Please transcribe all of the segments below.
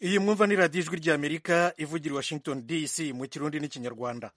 iyi mwumva ni radiyo ijwi ry'amerika ivugira i Washington DC mu kirundi n'ikinyarwanda.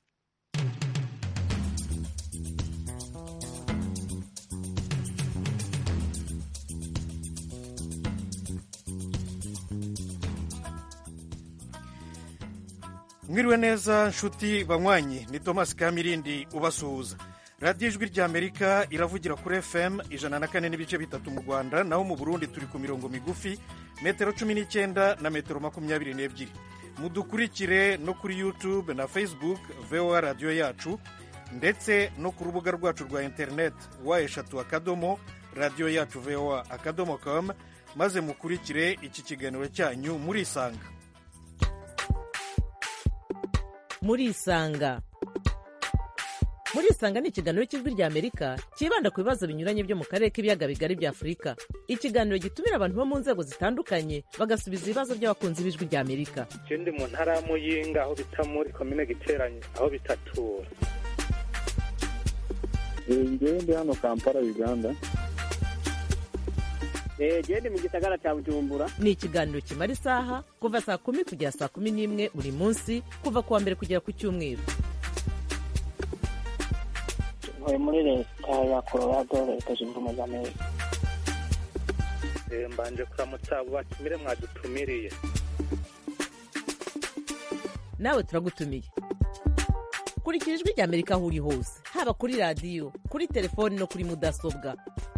mwiriwe neza nshuti banywanyi, ni Thomas Kamirindi ubasuhuza. radiyo ijwi ry'amerika iravugira kuri FM 104.3 mu Rwanda, naho mu Burundi turi ku mirongo migufi metero 19 na metero 22. mudukurikire no kuri YouTube na Facebook VOA radiyo yacu, ndetse no ku rubuga rwacu rwa internet wa radiyo yacu voa.com, maze mukurikire iki kiganiro cyanyu murisanga. Murisanga ni ikiganiro cy'ijwi ry'Amerika cyibanda ku bibazo binyuranye byo mu karere k'ibiyaga bigari bya Afurika. Ikiganiro gitumira abantu bo mu nzego zitandukanye bagasubiza ibibazo by'abakunzi b'ijwi ry'Amerika. Ndi mu ntara ya Muyinga, aho bita muri komine Giteranyi, aho bitatura. Ndi hano Kampala, Uganda. Ndi mu gisagara cya Bujumbura. Ni ikiganiro kimara isaha kuva saa 10 kugera saa 11 buri munsi, kuva kuwa mbere kugera ku cyumweru. Muri leta ya Colorado, leta zunze ubumwe za Amerika. Mbanje kuramutsa abo batumire mwadutumiriye. Nawe turagutumiye. Kurikira ijwi ry'Amerika aho uri hose, haba kuri radiyo, kuri telefoni no kuri mudasobwa.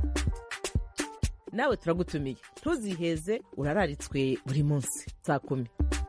Nawe turagutumiye, ntuziheze, urararitswe buri munsi saa 10.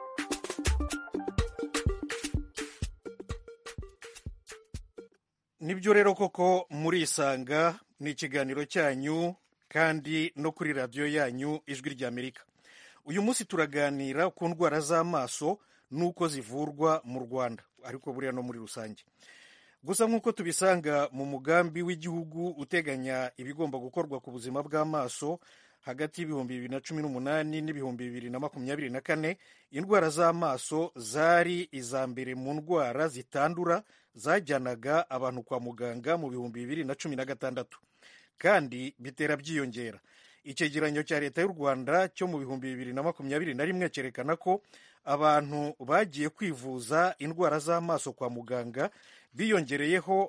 Nibyo rero koko murisanga, ni ikiganiro cyanyu kandi no kuri radiyo yanyu ijwi ry'Amerika. Uyu munsi turaganira ku ndwara z'amaso n'uko zivurwa mu Rwanda, ariko buriya no muri rusange. Gusa nk'uko tubisanga mu mugambi w'igihugu uteganya ibigomba gukorwa ku buzima bw'amaso hagati y'ibihumbi 2018 n'ibihumbi 2024, indwara z'amaso zari iza mbere mu ndwara zitandura zajyanaga abantu kwa muganga mu bihumbi 2016, kandi bitera byiyongera. Icyegeranyo cya leta y'u Rwanda cyo mu bihumbi 2021 cyerekana ko abantu bagiye kwivuza indwara z'amaso kwa muganga biyongereyeho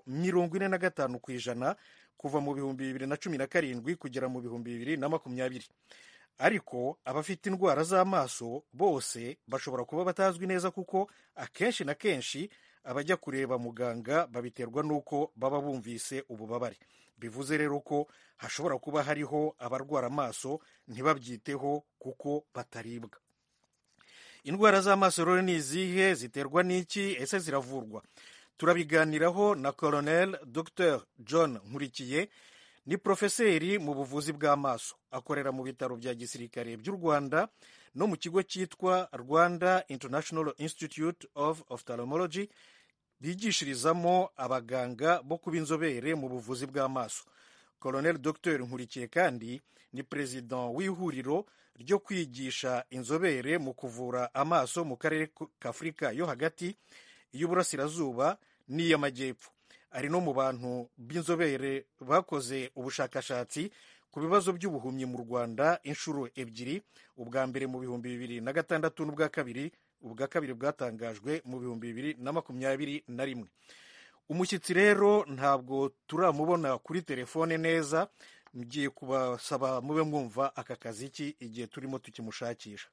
45% kuva mu bihumbi 2017 kugera mu bihumbi 2020. Ariko abafite indwara z'amaso bose bashobora kuba batazwi neza, kuko akenshi na kenshi abajya kureba muganga babiterwa n'uko baba bumvise ububabare. Bivuze rero ko hashobora kuba hariho abarwara amaso ntibabyiteho kuko bataribwa. Indwara z'amaso rero ni izihe? Ziterwa n'iki? Ese ziravurwa? Turabiganiraho na Colonel Dr John Nkurikiye. Ni profeseri mu buvuzi bw'amaso, akorera mu bitaro bya gisirikare by'u Rwanda no mu kigo cyitwa Rwanda International Institute of Ophthalmology, bigishirizamo abaganga bo kuba inzobere mu buvuzi bw'amaso. Colonel Dr Nkurikiye kandi ni perezida w'ihuriro ryo kwigisha inzobere mu kuvura amaso mu karere k'Afurika yo hagati, iy'uburasirazuba n'iy'amajyepfo. Ari no mu bantu b'inzobere bakoze ubushakashatsi ku bibazo by'ubuhumyi mu Rwanda inshuro ebyiri, ubwa mbere mu bihumbi 2006 n'ubwa kabiri bwatangajwe mu bihumbi 2021. Umushyitsi rero ntabwo turamubona kuri telefone neza, ngiye kubasaba mube mwumva aka kazi ki igihe turimo tukimushakisha.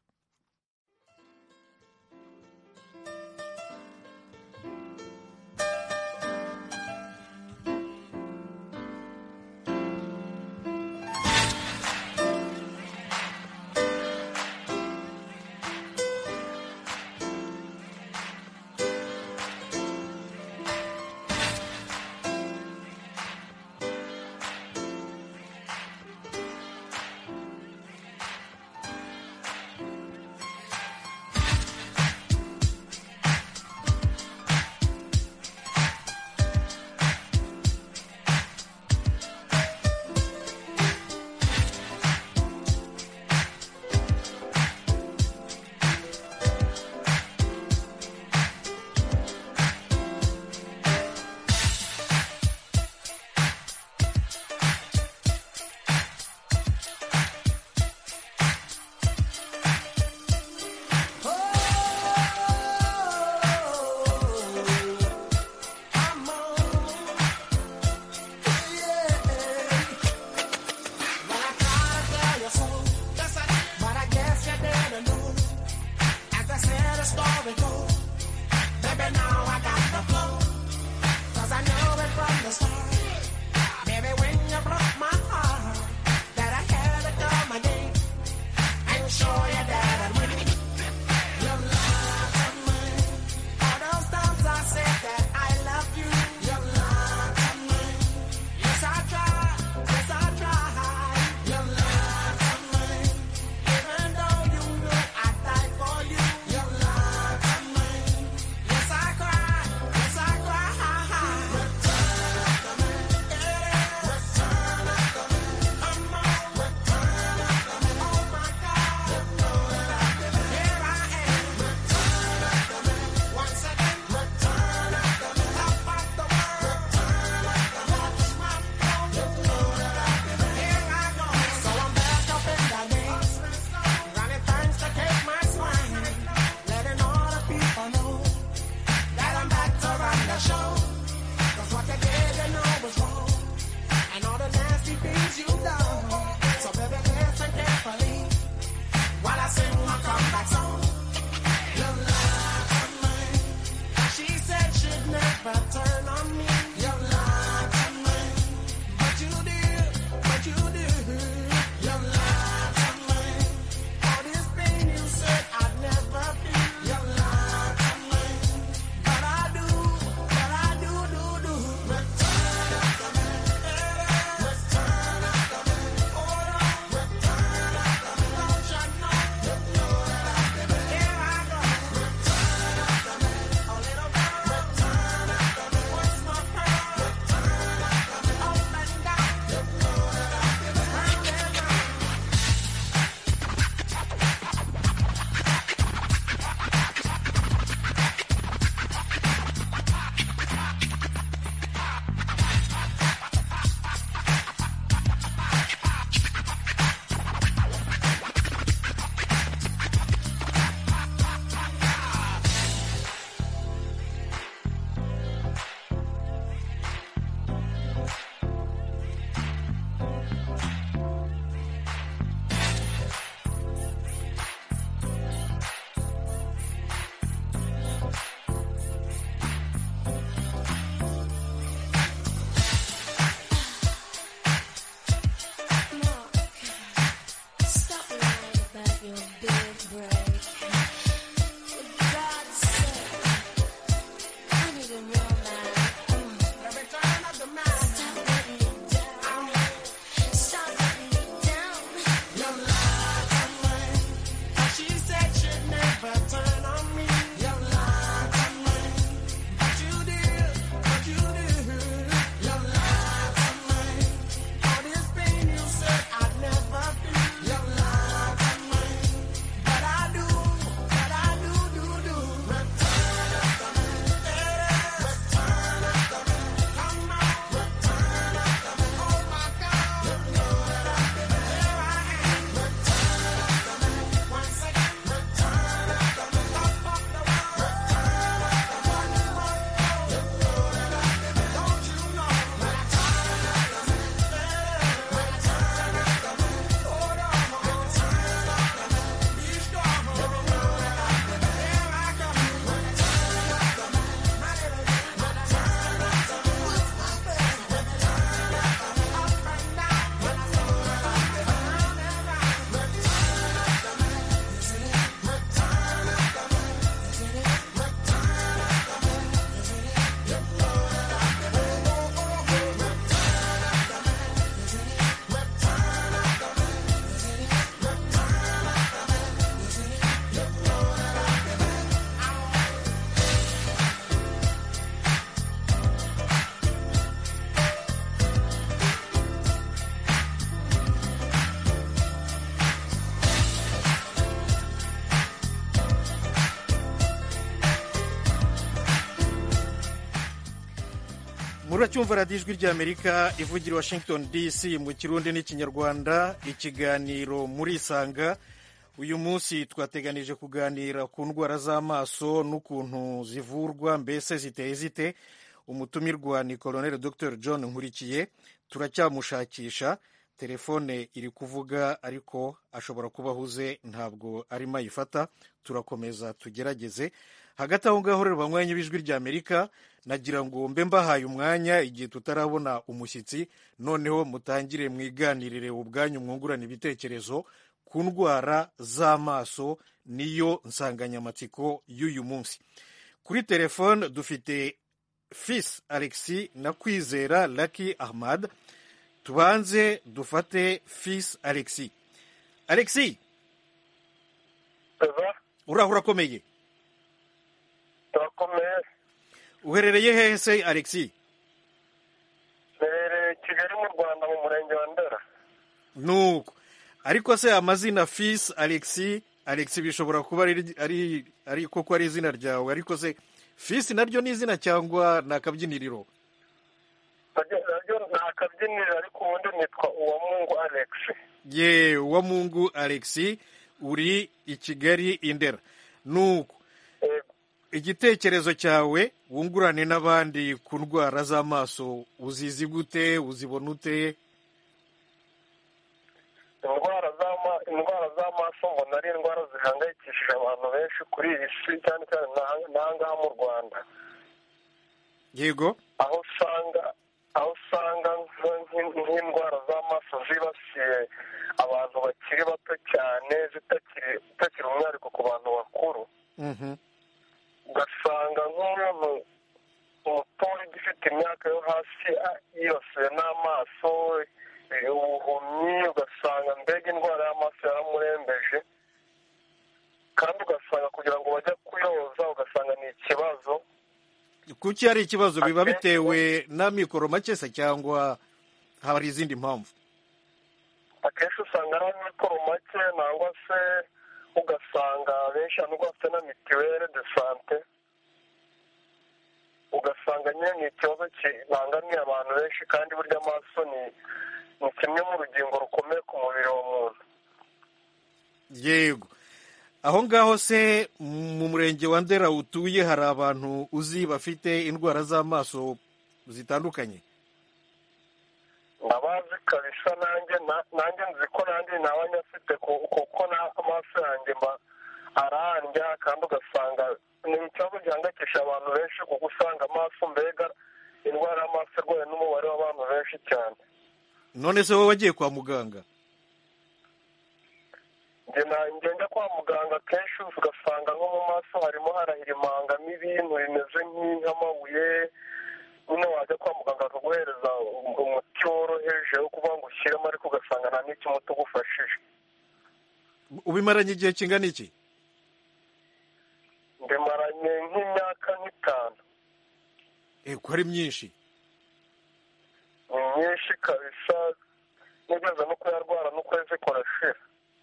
muracyumva radiyo ijwi ry'amerika ivugira Washington DC mu kirundi n'ikinyarwanda, ikiganiro murisanga. Uyu munsi twateganije kuganira ku ndwara z'amaso n'ukuntu zivurwa, mbese ziteye zite. Umutumirwa ni Colonel Dr John Nkurikiye. Turacyamushakisha, telefone iri kuvuga ariko ashobora kuba ahuze, ntabwo arimo ayifata. Turakomeza tugerageze. Hagati aho ngaho rero banywanyi b'ijwi ry'Amerika, nagira ngo mbe mbahaye umwanya igihe tutarabona umushyitsi, noneho mutangire mwiganirire ubwanyu, mwungurane ibitekerezo ku ndwara z'amaso. Niyo nsanganyamatsiko y'uyu munsi. Kuri telefone dufite Fils Alexis na Kwizera Lucky Ahmad. Tubanze dufate Fils Alexis. Alexis, uraho urakomeye? turakomeye. Uherereye hehe se Alexis? Mbereye Kigali mu Rwanda mu murenge wa Ndera. Nuko ariko se amazina Fils Alexis bishobora kuba ari koko ari izina ryawe, ariko se Fils naryo ni izina cyangwa ni akabyiniriro? Naryo ni akabyiniriro, ariko ubundi nitwa Uwamungu Alex. Ye, Uwamungu Alexis, uri i Kigali i Ndera. Nuko igitekerezo cyawe wungurane n'abandi ku ndwara z'amaso, uzizi gute, uzibona ute? Indwara z'amaso mbona ari indwara zihangayikishije abantu benshi kuri iyi si, cyane cyane n'ahangaha mu Rwanda. Yego. aho usanga nk'indwara z'amaso zibasiye abantu bakiri bato cyane, zitakiri umwihariko ku bantu bakuru. Ugasanga nk'umuntu umutoya ugifite imyaka yo hasi yibasiwe n'amaso, ubuhumyi, ugasanga mbega indwara y'amaso yaramurembeje, kandi ugasanga kugira ngo bajye kuyoza ugasanga ni ikibazo. Kuki ari ikibazo? Biba bitewe n'amikoro make se cyangwa hari izindi mpamvu? Akenshi usanga ari amikoro make, nangwa se ugasanga benshi nubwo bafite na mituwere de sante, ugasanga nyine ni ikibazo kibangamiye abantu benshi, kandi burya amaso ni kimwe mu rugingo rukomeye ku mubiri w'umuntu. Yego. Aho ngaho se mu murenge wa Ndera utuye hari abantu uzi bafite indwara z'amaso zitandukanye? Ndabazi kabisa, nanjye nzi ko nanjye naba nyafite, kuko amaso yanjye mba arandya, kandi ugasanga ni ikibazo gihangayikisha abantu benshi, kuko usanga amaso mbega indwara y'amaso irwaye n'umubare w'abantu benshi cyane. None se wowe wagiye kwa muganga? Ngenda kwa muganga kenshi ugasanga nko mu maso harimo harahirimangamo ibintu bimeze nk'amabuye, nyine wajya kwa muganga bakaguhereza umuti woroheje wo kuvuga ngo ushyiremo, ariko ugasanga nta n'icyo umuti ugufashije. Ubimaranye igihe kingana iki? Mbimaranye nk'imyaka nk'itanu. Ko ari myinshi? Ni myinshi kabisa, nigeze no kuyarwara n'ukwezi kurashira.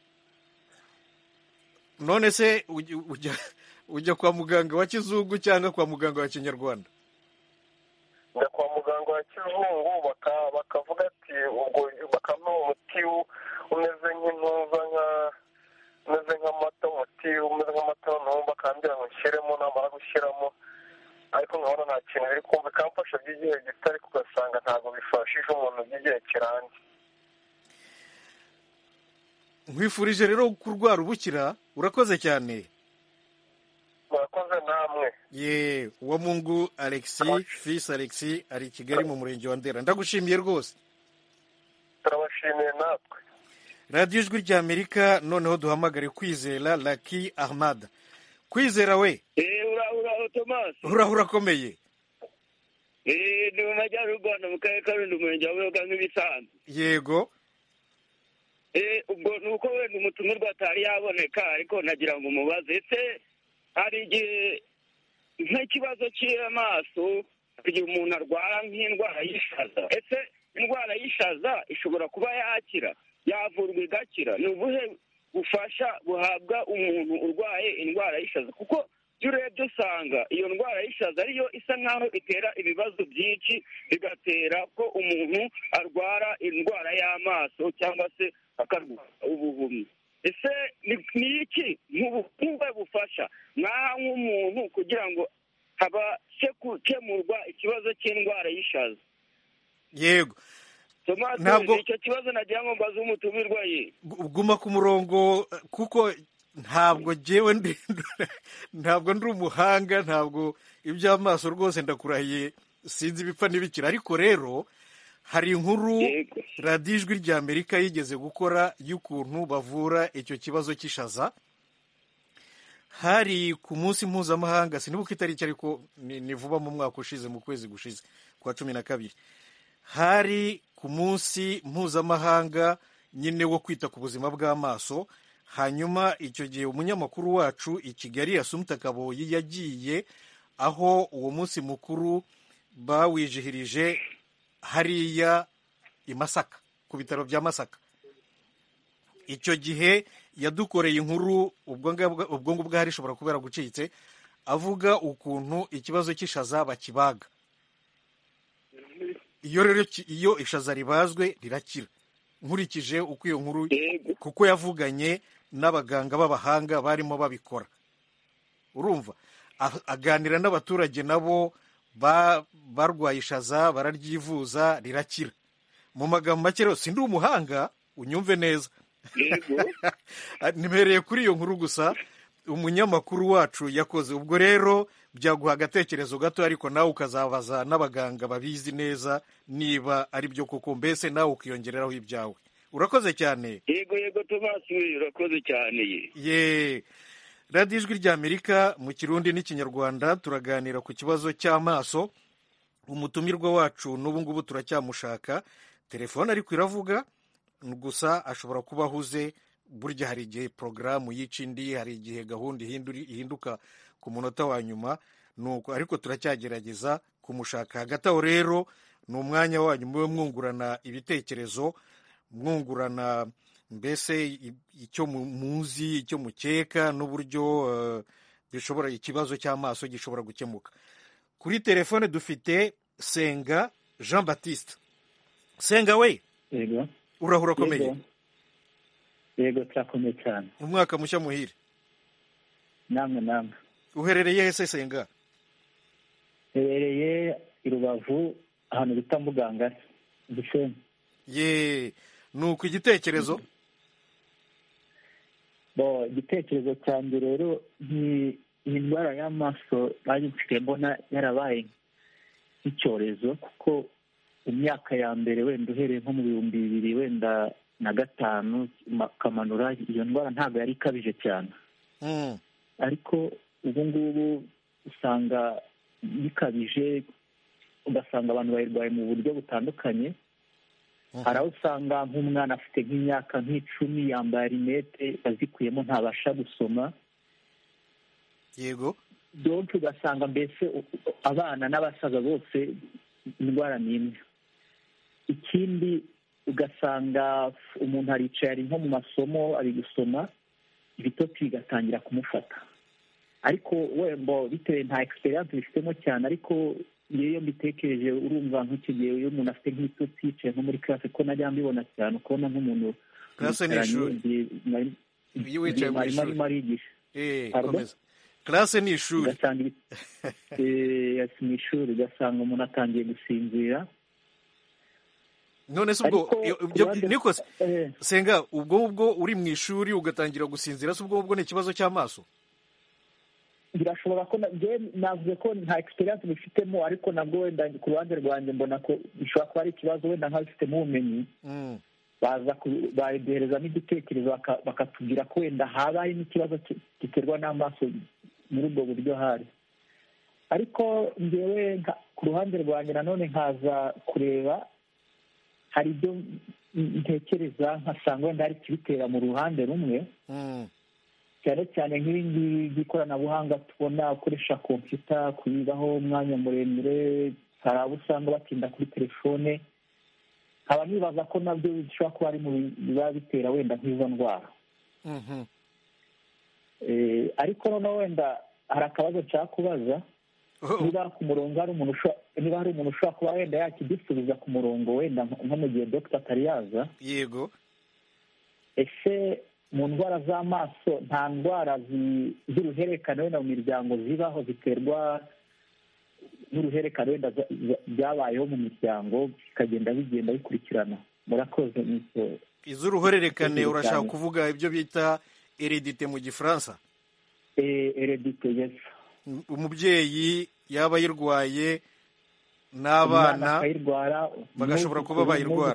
None se ujya kwa muganga wa kizungu cyangwa kwa muganga wa kinyarwanda? Njya kwa muganga wa kizungu, bakavuga ati ubwo bakamuha umuti umeze nk'intuza, umeze nk'amata, umuti umeze nk'amata, noneho bakambwira ngo nshyiremo, namara gushyiramo ariko nkabona nta kintu biri kumva, ikamfasha by'igihe gito, ariko ugasanga ntabwo bifashije umuntu by'igihe kirambye. Nkwifurije rero kurwara ubukira. Urakoze cyane. Murakoze namwe. Ye, Uwamungu Alexis, Fils Alexis, ari i Kigali mu murenge wa Ndera. Ndagushimiye rwose. Turabashimiye natwe. Radiyo ijwi ry'Amerika. Noneho duhamagare Kwizera Lucky Ahmad. Kwizera we? Uraho Thomas? Uraho urakomeye? Ni mu majyaruguru Rwanda, mu karere ka Rulindo, umurenge wa Buyoga nk'ibisanzwe. Yego. Ubwo ni uko wenda umutumirwa atari yaboneka, ariko nagira ngo umubaze, ese hari igihe nk'ikibazo cy'amaso igihe umuntu arwara nk'indwara y'ishaza, ese indwara y'ishaza ishobora kuba yakira, yavurwa igakira? Ni ubuhe bufasha buhabwa umuntu urwaye indwara y'ishaza? Kuko iyo urebye usanga iyo ndwara y'ishaza ariyo isa nk'aho itera ibibazo byinshi, bigatera ko umuntu arwara indwara y'amaso cyangwa se akarwara ubuhumyi. ese ni iki nk'ubuhe bufasha mwaha nk'umuntu kugira ngo habashe gukemurwa ikibazo cy'indwara y'ishaza? yego, ntabwo icyo kibazo nagira ngo mbaze umutumirwa ye. guma ku murongo kuko ntabwo jyewe ntabwo ndi umuhanga, ntabwo iby'amaso rwose ndakurahiye sinzi ibipfa n'ibikira. ariko rero hari inkuru radiyo ijwi ry'Amerika yigeze gukora y'ukuntu bavura icyo kibazo cy'ishaza. hari ku munsi mpuzamahanga, sinibuka itariki ariko ni vuba mu mwaka ushize, mu kwezi gushize kwa 12, hari ku munsi mpuzamahanga nyine wo kwita ku buzima bw'amaso. hanyuma icyo gihe umunyamakuru wacu i Kigali Asumta Kaboyi yagiye aho uwo munsi mukuru bawijihirije hariya i Masaka, ku bitaro bya Masaka. icyo gihe yadukoreye inkuru, ubwo ngubwo hari ishobora kubera gucitse, avuga ukuntu ikibazo cy'ishaza bakibaga. iyo rero iyo ishaza ribazwe rirakira, nkurikije uko iyo nkuru, kuko yavuganye n'abaganga b'abahanga barimo babikora. urumva, aganira n'abaturage nabo barwaye ishaza, bararyivuza rirakira. mu magambo make rero, sindi umuhanga unyumve neza, nimereye kuri iyo nkuru gusa umunyamakuru wacu yakoze. ubwo rero byaguha agatekerezo gato, ariko nawe ukazabaza n'abaganga babizi neza niba ari byo koko, mbese nawe ukiyongereraho ibyawe. urakoze cyane. yego Tomasi, urakoze cyane. ye radiyo ijwi ry'Amerika mu Kirundi n'Ikinyarwanda turaganira ku kibazo cy'amaso. umutumirwa wacu n'ubu ngubu turacyamushaka, telefone ariko iravuga gusa ashobora kuba ahuze. burya hari igihe porogaramu yica indi, hari igihe gahunda ihinduka ku munota wa nyuma, nuko ariko turacyagerageza kumushaka. hagati aho rero ni umwanya wanyu mube mwungurana ibitekerezo, mwungurana mbese icyo muzi, icyo mukeka, n'uburyo bishobora ikibazo cy'amaso gishobora gukemuka. kuri telefone dufite Senga Jean Baptiste. Senga we, yego, urahura akomeye? yego turakomeye cyane. umwaka mushya muhire. namwe. uherereye he se Senga? herereye i Rubavu ahantu bita Muganga Gisenyi. ye nuko igitekerezo igitekerezo cyanjye rero ni indwara y'amaso nsigaye mbona yarabaye nk'icyorezo, kuko imyaka ya mbere wenda uhereye nko mu 2000 wenda na 5 kamanura, iyo ndwara ntabwo yari ikabije cyane. ariko ubu ngubu usanga bikabije, ugasanga abantu bayirwaye mu buryo butandukanye. hari aho usanga nk'umwana afite nk'imyaka nk'icumi yambaye rinete, azikuyemo ntabasha gusoma. yego, donke ugasanga mbese abana n'abasaza bose indwara ni imwe. ikindi ugasanga umuntu aricaye ari nko mu masomo ari gusoma, ibitotsi bigatangira kumufata. ariko wembo bitewe nta experience bifitemo cyane, ariko iyo mbitekereje urumva nk'icyo gihe iyo umuntu afite nk'ibitotsi yicaye nko muri classe, ko najya mbibona cyane, ukabona nk'umuntu classe ni ishuri, iyo wicaye mu ishuri arimo arigisha. komeza. classe ni ishuri, ugasanga mu ishuri ugasanga umuntu atangiye gusinzira. none se ubwo niko Senga, ubwo uri mu ishuri ugatangira gusinzira, se ubwo ni ikibazo cy'amaso? birashobora ko navuze ko nta experience bifitemo, ariko nabwo wenda ku ruhande rwanjye mbona ko bishobora kuba ari ikibazo wenda nk'abifitemo ubumenyi baduhereza n'igitekerezo bakatubwira ko wenda haba hari n'ikibazo giterwa n'amaso muri ubwo buryo hari. ariko njyewe ku ruhande rwanjye nanone nkaza kureba, hari ibyo ntekereza nkasanga wenda hari ikibitera mu ruhande rumwe, cyane cyane nk'ibingibi by'ikoranabuhanga tubona ukoresha kompiyuta, kuyibaho umwanya muremure, hari abo usanga batinda kuri telefone. nkaba nibaza ko nabyo bishobora kuba ari mu biba bitera wenda nk'izo ndwara. ariko noneho wenda hari akabazo nshaka kubaza. Niba ku murongo hari umuntu ushobora kuba wenda yakidusubiza ku murongo wenda nko mu gihe Dr. Tariyaza. Yego. Ese mu ndwara z'amaso nta ndwara z'uruhererekane wenda mu miryango zibaho ziterwa n'uruhererekane wenda byabayeho mu miryango bigenda bikurikirana? Murakoze. Iz'uruhererekane urashaka kuvuga ibyo bita heredite mu gifaransa? Heredite, yes. Umubyeyi yaba ayirwaye n'abana bagashobora kuba bayirwara.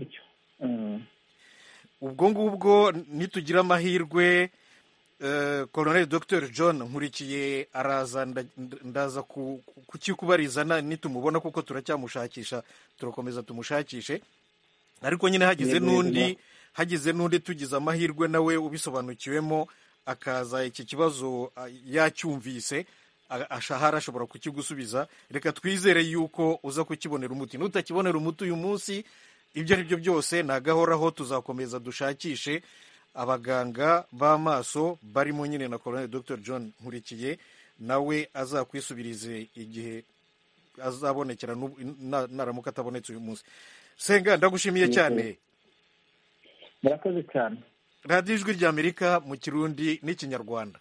Ubwo ngubwo nitugira amahirwe Colonel Dr. John Nkurikiye araza, ndaza kukikubariza nitumubona kuko turacyamushakisha, turakomeza tumushakishe. Ariko nyine hagize n'undi tugize amahirwe nawe ubisobanukiwemo akaza iki kibazo yacyumvise ashahara ashobora kukigusubiza, reka twizere yuko uza kukibonera umuti. Nutakibonera umuti uyu munsi, ibyo ari byo byose nagahoraho, tuzakomeza dushakishe abaganga b'amaso barimo nyine na Colonel Dr. John Nkurikiye, nawe azakwisubirize igihe azabonekera naramuka atabonetse uyu munsi. Senga, ndagushimiye cyane. Murakoze cyane. Radio Ijwi ry'Amerika mu Kirundi n'Ikinyarwanda.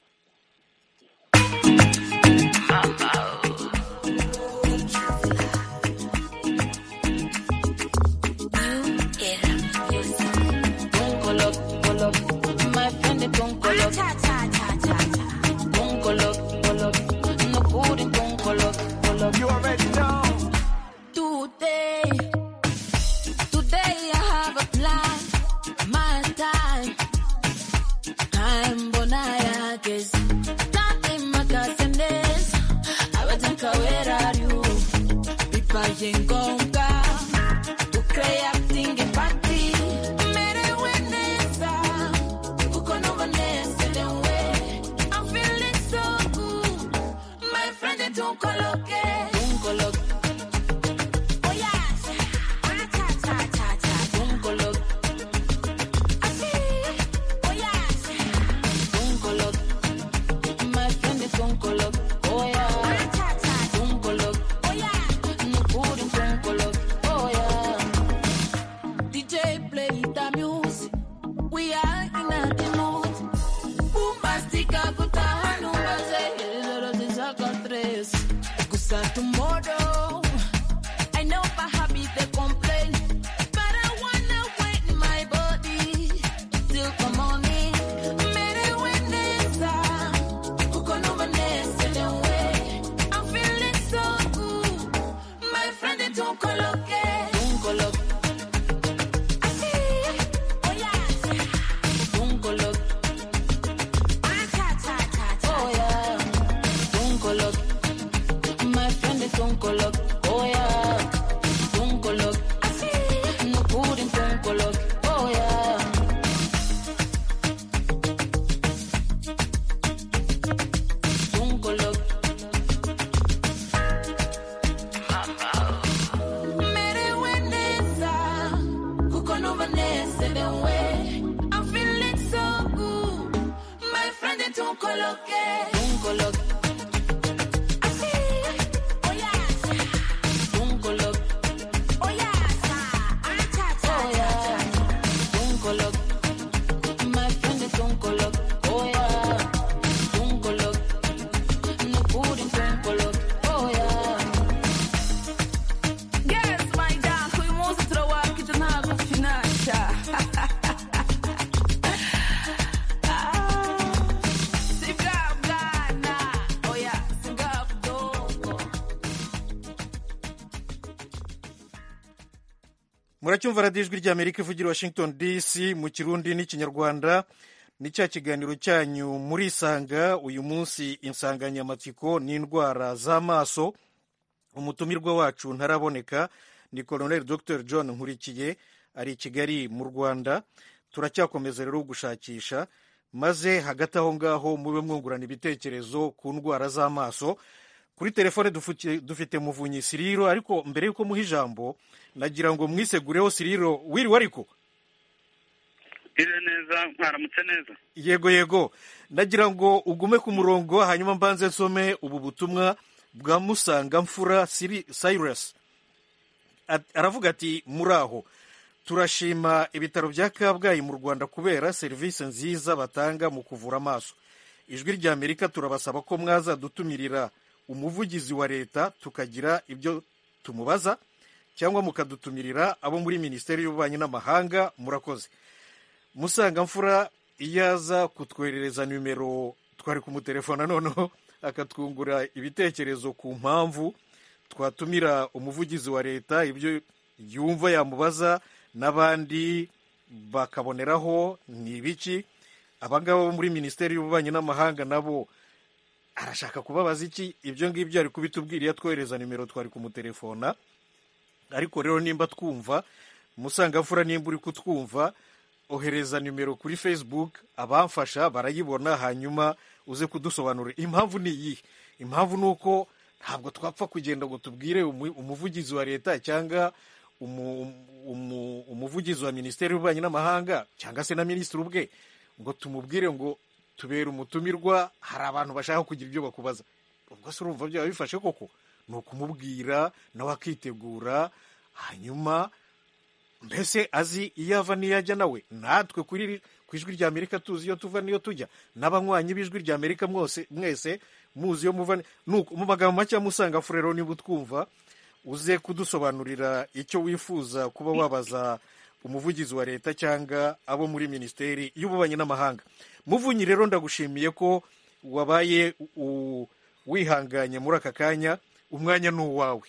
You already know. Today I have a plan. My time bonaya guess. Nothing magazenes. I was in where are you? People in Gonga. To creating a party. Mere Wenesa. Ukono Vanessa the way. I'm feeling so good. My friend don't coloque. Tomorrow, I know my habit they complain, but I wanna wait in my body till the morning. Mere Wenesa, Ukono Vanessa the way. I'm feeling so good, my friend they don't coloque. I see, oh yeah, don't coloque. Oh yeah, don't coloque. My friend is don't coloque, oh yeah, don't coloque. I see, no good in don't coloque, oh yeah. Don't coloque. Mere Wenesa, Kukono Vanessa the way. I'm feeling so good, my friend is don't coloque, don't coloque. Muracyumva Radio Ijwi ry'Amerika ivugira Washington DC mu Kirundi n'Ikinyarwanda. Ni cya kiganiro cyanyu muri Isanga. Uyu munsi insanganyamatsiko ni indwara z'amaso. Umutumirwa wacu ntaraboneka ni Colonel Dr. John Nkurikiye, ari i Kigali mu Rwanda. Turacyakomeza rero gushakisha, maze hagati aho ngaho mube mwungurana ibitekerezo ku ndwara z'amaso. Kuri telefone dufite Muvunyi Siriro, ariko mbere yuko muha ijambo nagira ngo mwisegureho. Siriro, wiriwe ariko? ire neza, mwaramutse neza. yego nagira ngo ugume ku murongo hanyuma mbanze nsome ubu butumwa bwa Musangamfura Cyrus. Aravuga ati muraho, turashima ibitaro bya Kabgayi mu Rwanda kubera serivisi nziza batanga mu kuvura amaso. Ijwi rya Amerika turabasaba ko mwazadutumirira umuvugizi wa leta tukagira ibyo tumubaza, cyangwa mukadutumirira abo muri Minisiteri y'Ububanyi n'Amahanga. Murakoze. Musangamfura iyo aza kutwoherereza nimero twari kumutelefona noneho akatwungura ibitekerezo ku mpamvu twatumira umuvugizi wa leta, ibyo yumva yamubaza, n'abandi bakaboneraho ni ibiki. Abangaba bo muri Minisiteri y'Ububanyi n'Amahanga nabo arashaka kubabaza iki? Ibyo ngibyo ari kubitubwira iyo twohereza nimero twari kumutelefona. Ariko rero nimba twumva, Musangamfura nimba uri kutwumva, ohereza nimero kuri Facebook, abamfasha barayibona, hanyuma uze kudusobanurira impamvu ni iyi. Impamvu ni uko ntabwo twapfa kugenda ngo tubwire umuvugizi wa leta cyangwa umuvugizi wa Minisiteri y'Ububanyi n'Amahanga cyangwa se na minisitiri ubwe ngo tumubwire ngo tubere umutumirwa, hari abantu bashaka kugira ibyo bakubaza. Ubwo se urumva byaba bifashe koko? Ni ukumubwira nawe akitegura, hanyuma mbese azi iyo ava n'iyo ajya. Nawe natwe ku ijwi rya Amerika tuzi iyo tuva n'iyo tujya, n'abanywanyi b'ijwi rya Amerika mwese muzi iyo muva. Mu magambo make Musangamfura rero, niba utwumva uze kudusobanurira icyo wifuza kuba wabaza umuvugizi wa leta cyangwa abo muri Minisiteri y'Ububanyi n'Amahanga. Muvunyi rero ndagushimiye ko wabaye wihanganye muri aka kanya, umwanya ni uwawe.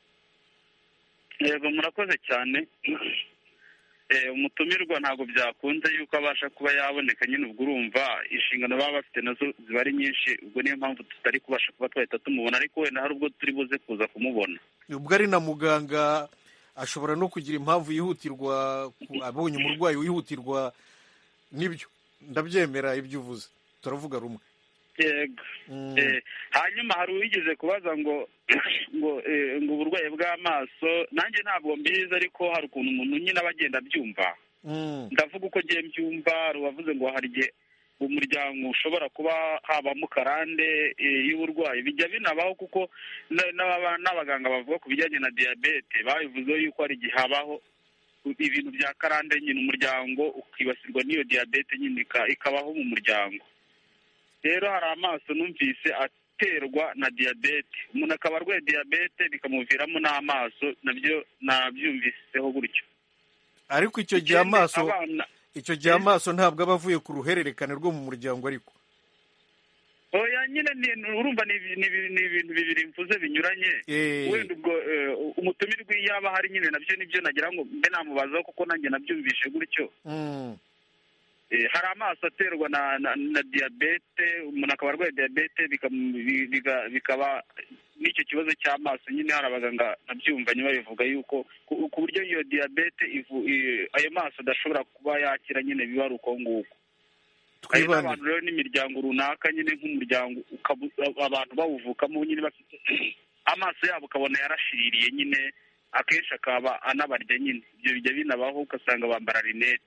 Yego murakoze cyane. Umutumirwa ntabwo byakunze yuko abasha kuba yaboneka, nyine ubwo urumva inshingano baba bafite nazo ziba ari nyinshi, ubwo niyo mpamvu tutari kubasha kuba twahita tumubona, ariko wenda hari ubwo turi buze kuza kumubona. Ubwo ari na muganga ashobora no kugira impamvu yihutirwa, abonye umurwayi wihutirwa. Nibyo ndabyemera ibyo uvuze, turavuga rumwe. Yego. Hanyuma hari uwigeze kubaza ngo uburwayi bw'amaso, nanjye ntabwo mbizi, ariko hari ukuntu umuntu nyine aba agenda abyumva. Ndavuga uko ngiye mbyumva. Wavuze ngo hari igihe umuryango ushobora kuba habamo karande y'uburwayi. Bijya binabaho kuko n'abaganga bavuga ku bijyanye na diyabete babivuze yuko hari igihe habaho ibintu bya karande, nyine umuryango ukibasirwa n'iyo diyabete nyine ikabaho mu muryango. Rero hari amaso numvise aterwa na diyabete, umuntu akaba arwaye diyabete bikamuviramo n'amaso, nabyo nabyumviseho gutyo. Ariko icyo gihe amaso ntabwo aba avuye ku ruhererekane rwo mu muryango. Ariko oya, nyine urumva ni ibintu bibiri mvuze binyuranye. Wenda ubwo umutumirwa yaba hari, nyine nabyo nibyo nagira ngo mbe namubazaho, kuko nanjye nabyumvishe gutyo. Hari amaso aterwa na diyabete, umuntu akaba arwaye diyabete bikaba n'icyo kibazo cy'amaso. Nyine hari abaganga nabyumvanye babivuga yuko ku buryo iyo diyabete ayo maso adashobora kuba yakira, nyine biba ari uko nguko. Hari n'abantu rero n'imiryango runaka, nyine nk'umuryango abantu bawuvukamo, nyine bafite amaso yabo ukabona yarashiririye, nyine akenshi akaba anabarya. Nyine ibyo bijya binabaho, ugasanga bambara rinete.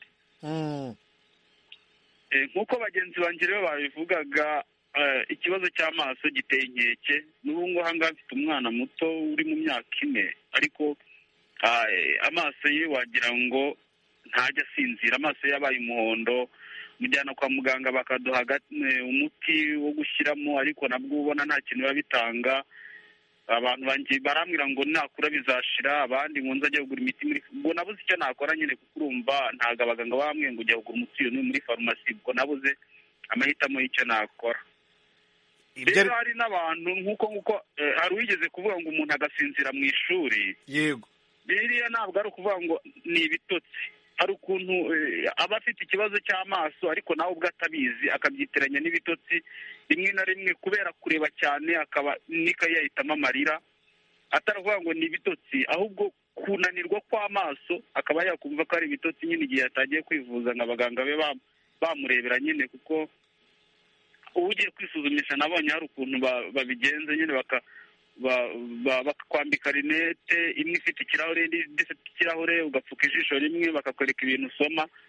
Nk'uko bagenzi banjye rero babivugaga, ikibazo cy'amaso giteye inkeke. N'ubu ngubu ahangaha mfite umwana muto uri mu myaka 4, ariko amaso ye wagira ngo ntajya asinzira, amaso ye yabaye umuhondo. Mujyana kwa muganga bakaduha umuti wo gushyiramo, ariko nabwo ubona nta kintu biba bitanga. Abantu banjye barambwira ngo nakura bizashira, abandi ngo nzajya kugura imiti ubwo nabuze icyo nakora, nyine kuko urumva ntabwo abaganga bambwiye ngo ujya kugura umuti uyu muri farumasi, ubwo nabuze amahitamo y'icyo nakora. Rero hari n'abantu nk'uko hari uwigeze kuvuga ngo umuntu agasinzira mu ishuri. Yego, biriya ntabwo ari ukuvuga ngo ni ibitotsi. Hari ukuntu aba afite ikibazo cy'amaso, ariko nawe ubwo atabizi akabyitiranya n'ibitotsi. Rimwe na rimwe kubera kureba cyane akaba n'ikayi yahitamo amarira, ataravuga ngo ni ibitotsi, ahubwo kunanirwa kw'amaso akaba yakumva ko ari ibitotsi, nyine igihe yatagiye kwivuza ngo abaganga be bamurebera, nyine kuko ubu ugiye kwisuzumisha nabonye hari ukuntu babigenza, nyine bakakwambika rinete imwe ifite ikirahure, indi ifite ikirahure, ugapfuka ijisho rimwe, bakakwereka ibintu usoma.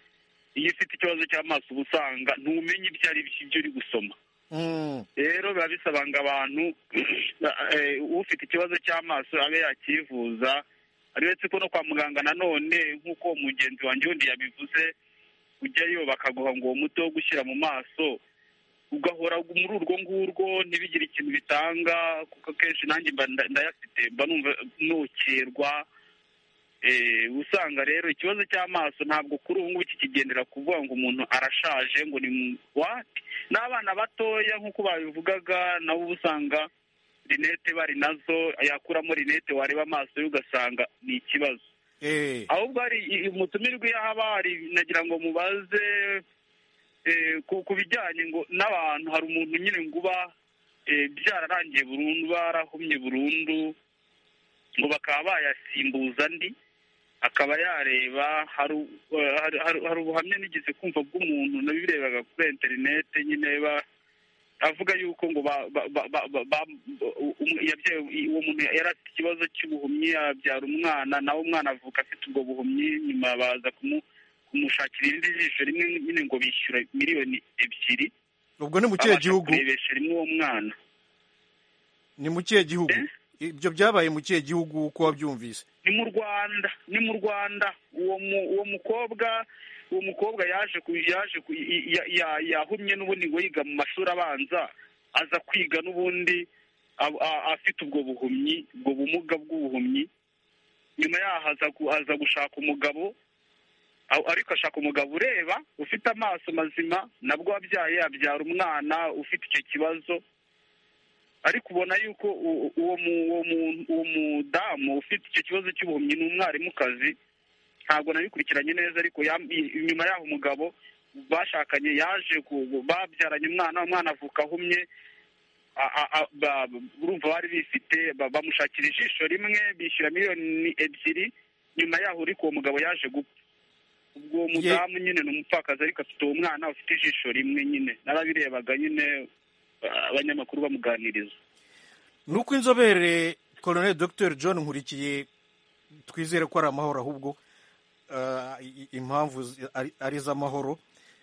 iyo ufite ikibazo cy'amaso uba usanga ntumenye ibyo ari byo ibyo uri gusoma. Rero biba bisaba ngo abantu ufite ikibazo cy'amaso abe yakivuza, uretse ko no kwa muganga nanone nk'uko mugenzi wanjye wundi yabivuze, ujyayo bakaguha ngo uwo muti wo gushyira mu maso, ugahora muri urwo ngurwo ntibigire ikintu bitanga, kuko akenshi nanjye ndayafite mba numva nukerwa. Usanga rero ikibazo cy'amaso ntabwo kuri ubu ngubu kikigendera kuvuga ngo umuntu arashaje ngo ni wati, n'abana batoya nk'uko babivugaga nabo uba usanga rinete bari nazo, yakuramo rinete wareba amaso ye ugasanga ni ikibazo. Ahubwo hari umutumirwa iyo haba hari nagira ngo mubaze ku bijyanye ngo n'abantu, hari umuntu nyine ngo uba byararangiye burundu, barahumye burundu, ngo bakaba bayasimbuza andi, akaba yareba. hari ubuhamya nigeze kumva bw'umuntu nabirebaga kuri interinete nyine avuga yuko ngo uwo muntu yari afite ikibazo cy'ubuhumyi, abyara umwana, nawe umwana avuka afite ubwo buhumyi, nyuma baza kumushakira irindi jisho rimwe nyine ngo bishyura miliyoni 2. Ubwo ni mu kihe gihugu? kurebesha rimwe uwo mwana. Ni mu kihe gihugu? Ibyo byabaye mu kihe gihugu uko wabyumvise? Ni mu Rwanda. Uwo mukobwa yahumye n'ubundi ngo yiga mu mashuri abanza, aza kwiga n'ubundi afite ubwo buhumyi, ubwo bumuga bw'ubuhumyi. Nyuma yaho aza gushaka umugabo, ariko ashaka umugabo ureba, ufite amaso mazima, nabwo wabyaye abyara umwana ufite icyo kibazo. Ariko ubona yuko uwo mudamu ufite icyo kibazo cy'ubuhumyi ni umwarimukazi. Ntabwo nabikurikiranye neza, ariko nyuma yaho umugabo bashakanye yaje babyaranye umwana avuka ahumye. Urumva bari bifite, bamushakira ijisho rimwe, bishyura miliyoni 2. Nyuma yaho ariko uwo mugabo yaje gupfa. Ubwo mudamu nyine ni umupfakazi, ariko afite uwo mwana ufite ijisho rimwe. Nyine narabirebaga nyine abanyamakuru bamuganiriza. Nuko inzobere Colonel Dr John Nkurikiye, twizere ko ari amahoro, ahubwo impamvu ari iz'amahoro.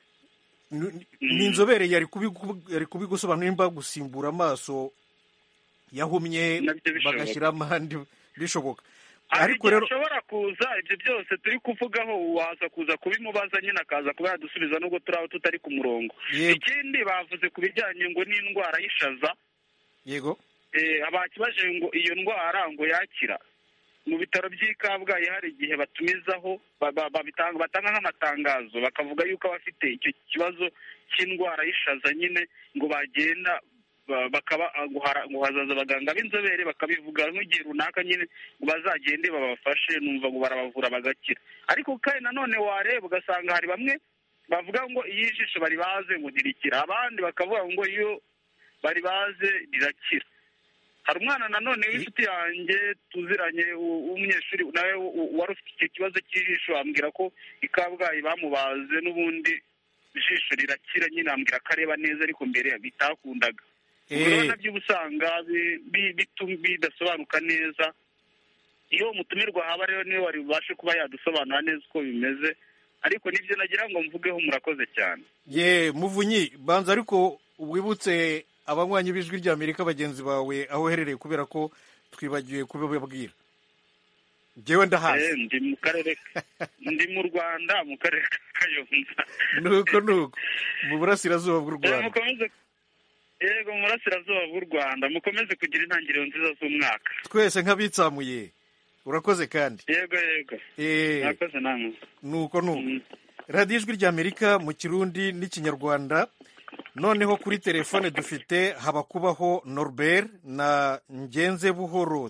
Ni inzobere yari kubigusobanurira nimba gusimbura amaso yahumye bagashyiramo ahandi bishoboka. Ariko rero ashobora kuza ibyo byose turi kuvugaho, waza kuza kubimubaza nyine akaza kuba yadusubiza nubwo turaho tutari ku murongo. Ikindi bavuze ku bijyanye ngo n'indwara y'ishaza. Yego. Abakibaje ngo iyo ndwara ngo yakira. Mu bitaro by'i Kabgayi hari igihe batumizaho batanga nk'amatangazo, bakavuga yuko abafite icyo kibazo cy'indwara y'ishaza nyine ngo bagenda ngo hazaza abaganga b'inzobere bakabivuga nk'igihe runaka nyine ngo bazagende babafashe, numva ngo barabavura bagakira. Ariko kandi nanone wareba ugasanga hari bamwe bavuga ngo iyo ijisho bari baze ngo ntirikira, abandi bakavuga ngo iyo bari baze rirakira. Hari umwana nanone w'inshuti yanjye tuziranye w'umunyeshuri nawe wari ufite icyo kibazo cy'ijisho, ambwira ko i Kabgayi bamubaze n'ubundi ijisho rirakira, nyine ambwira ko areba neza ariko mbere bitakundaga. Ubwo nabyo usanga bidasobanuka neza. Iyo umutumirwa haba rero niwe wari bubashe kuba yadusobanura neza uko bimeze, ariko nibyo nagira ngo mvugeho. Murakoze cyane. Muvunyi, banza ariko wibutse abanywanyi b'ijwi ry'Amerika bagenzi bawe aho uherereye, kubera ko twibagiwe kubibabwira. Njyewe ndahazi. Ndi mu karere ndi mu Rwanda, mu karere ka Kayonza. Nuko mu burasirazuba bw'u Rwanda. Yego, mu burasirazuba bw'u Rwanda. Mukomeze kugira intangiriro nziza z'umwaka. Twese nk'abitsamuye. Urakoze kandi. Yego. Murakoze namwe. Nuko. Radio Ijwi ry'Amerika mu Kirundi n'Ikinyarwanda. Noneho kuri telefone dufite Habakubaho Norbert na Ngenze Buhoro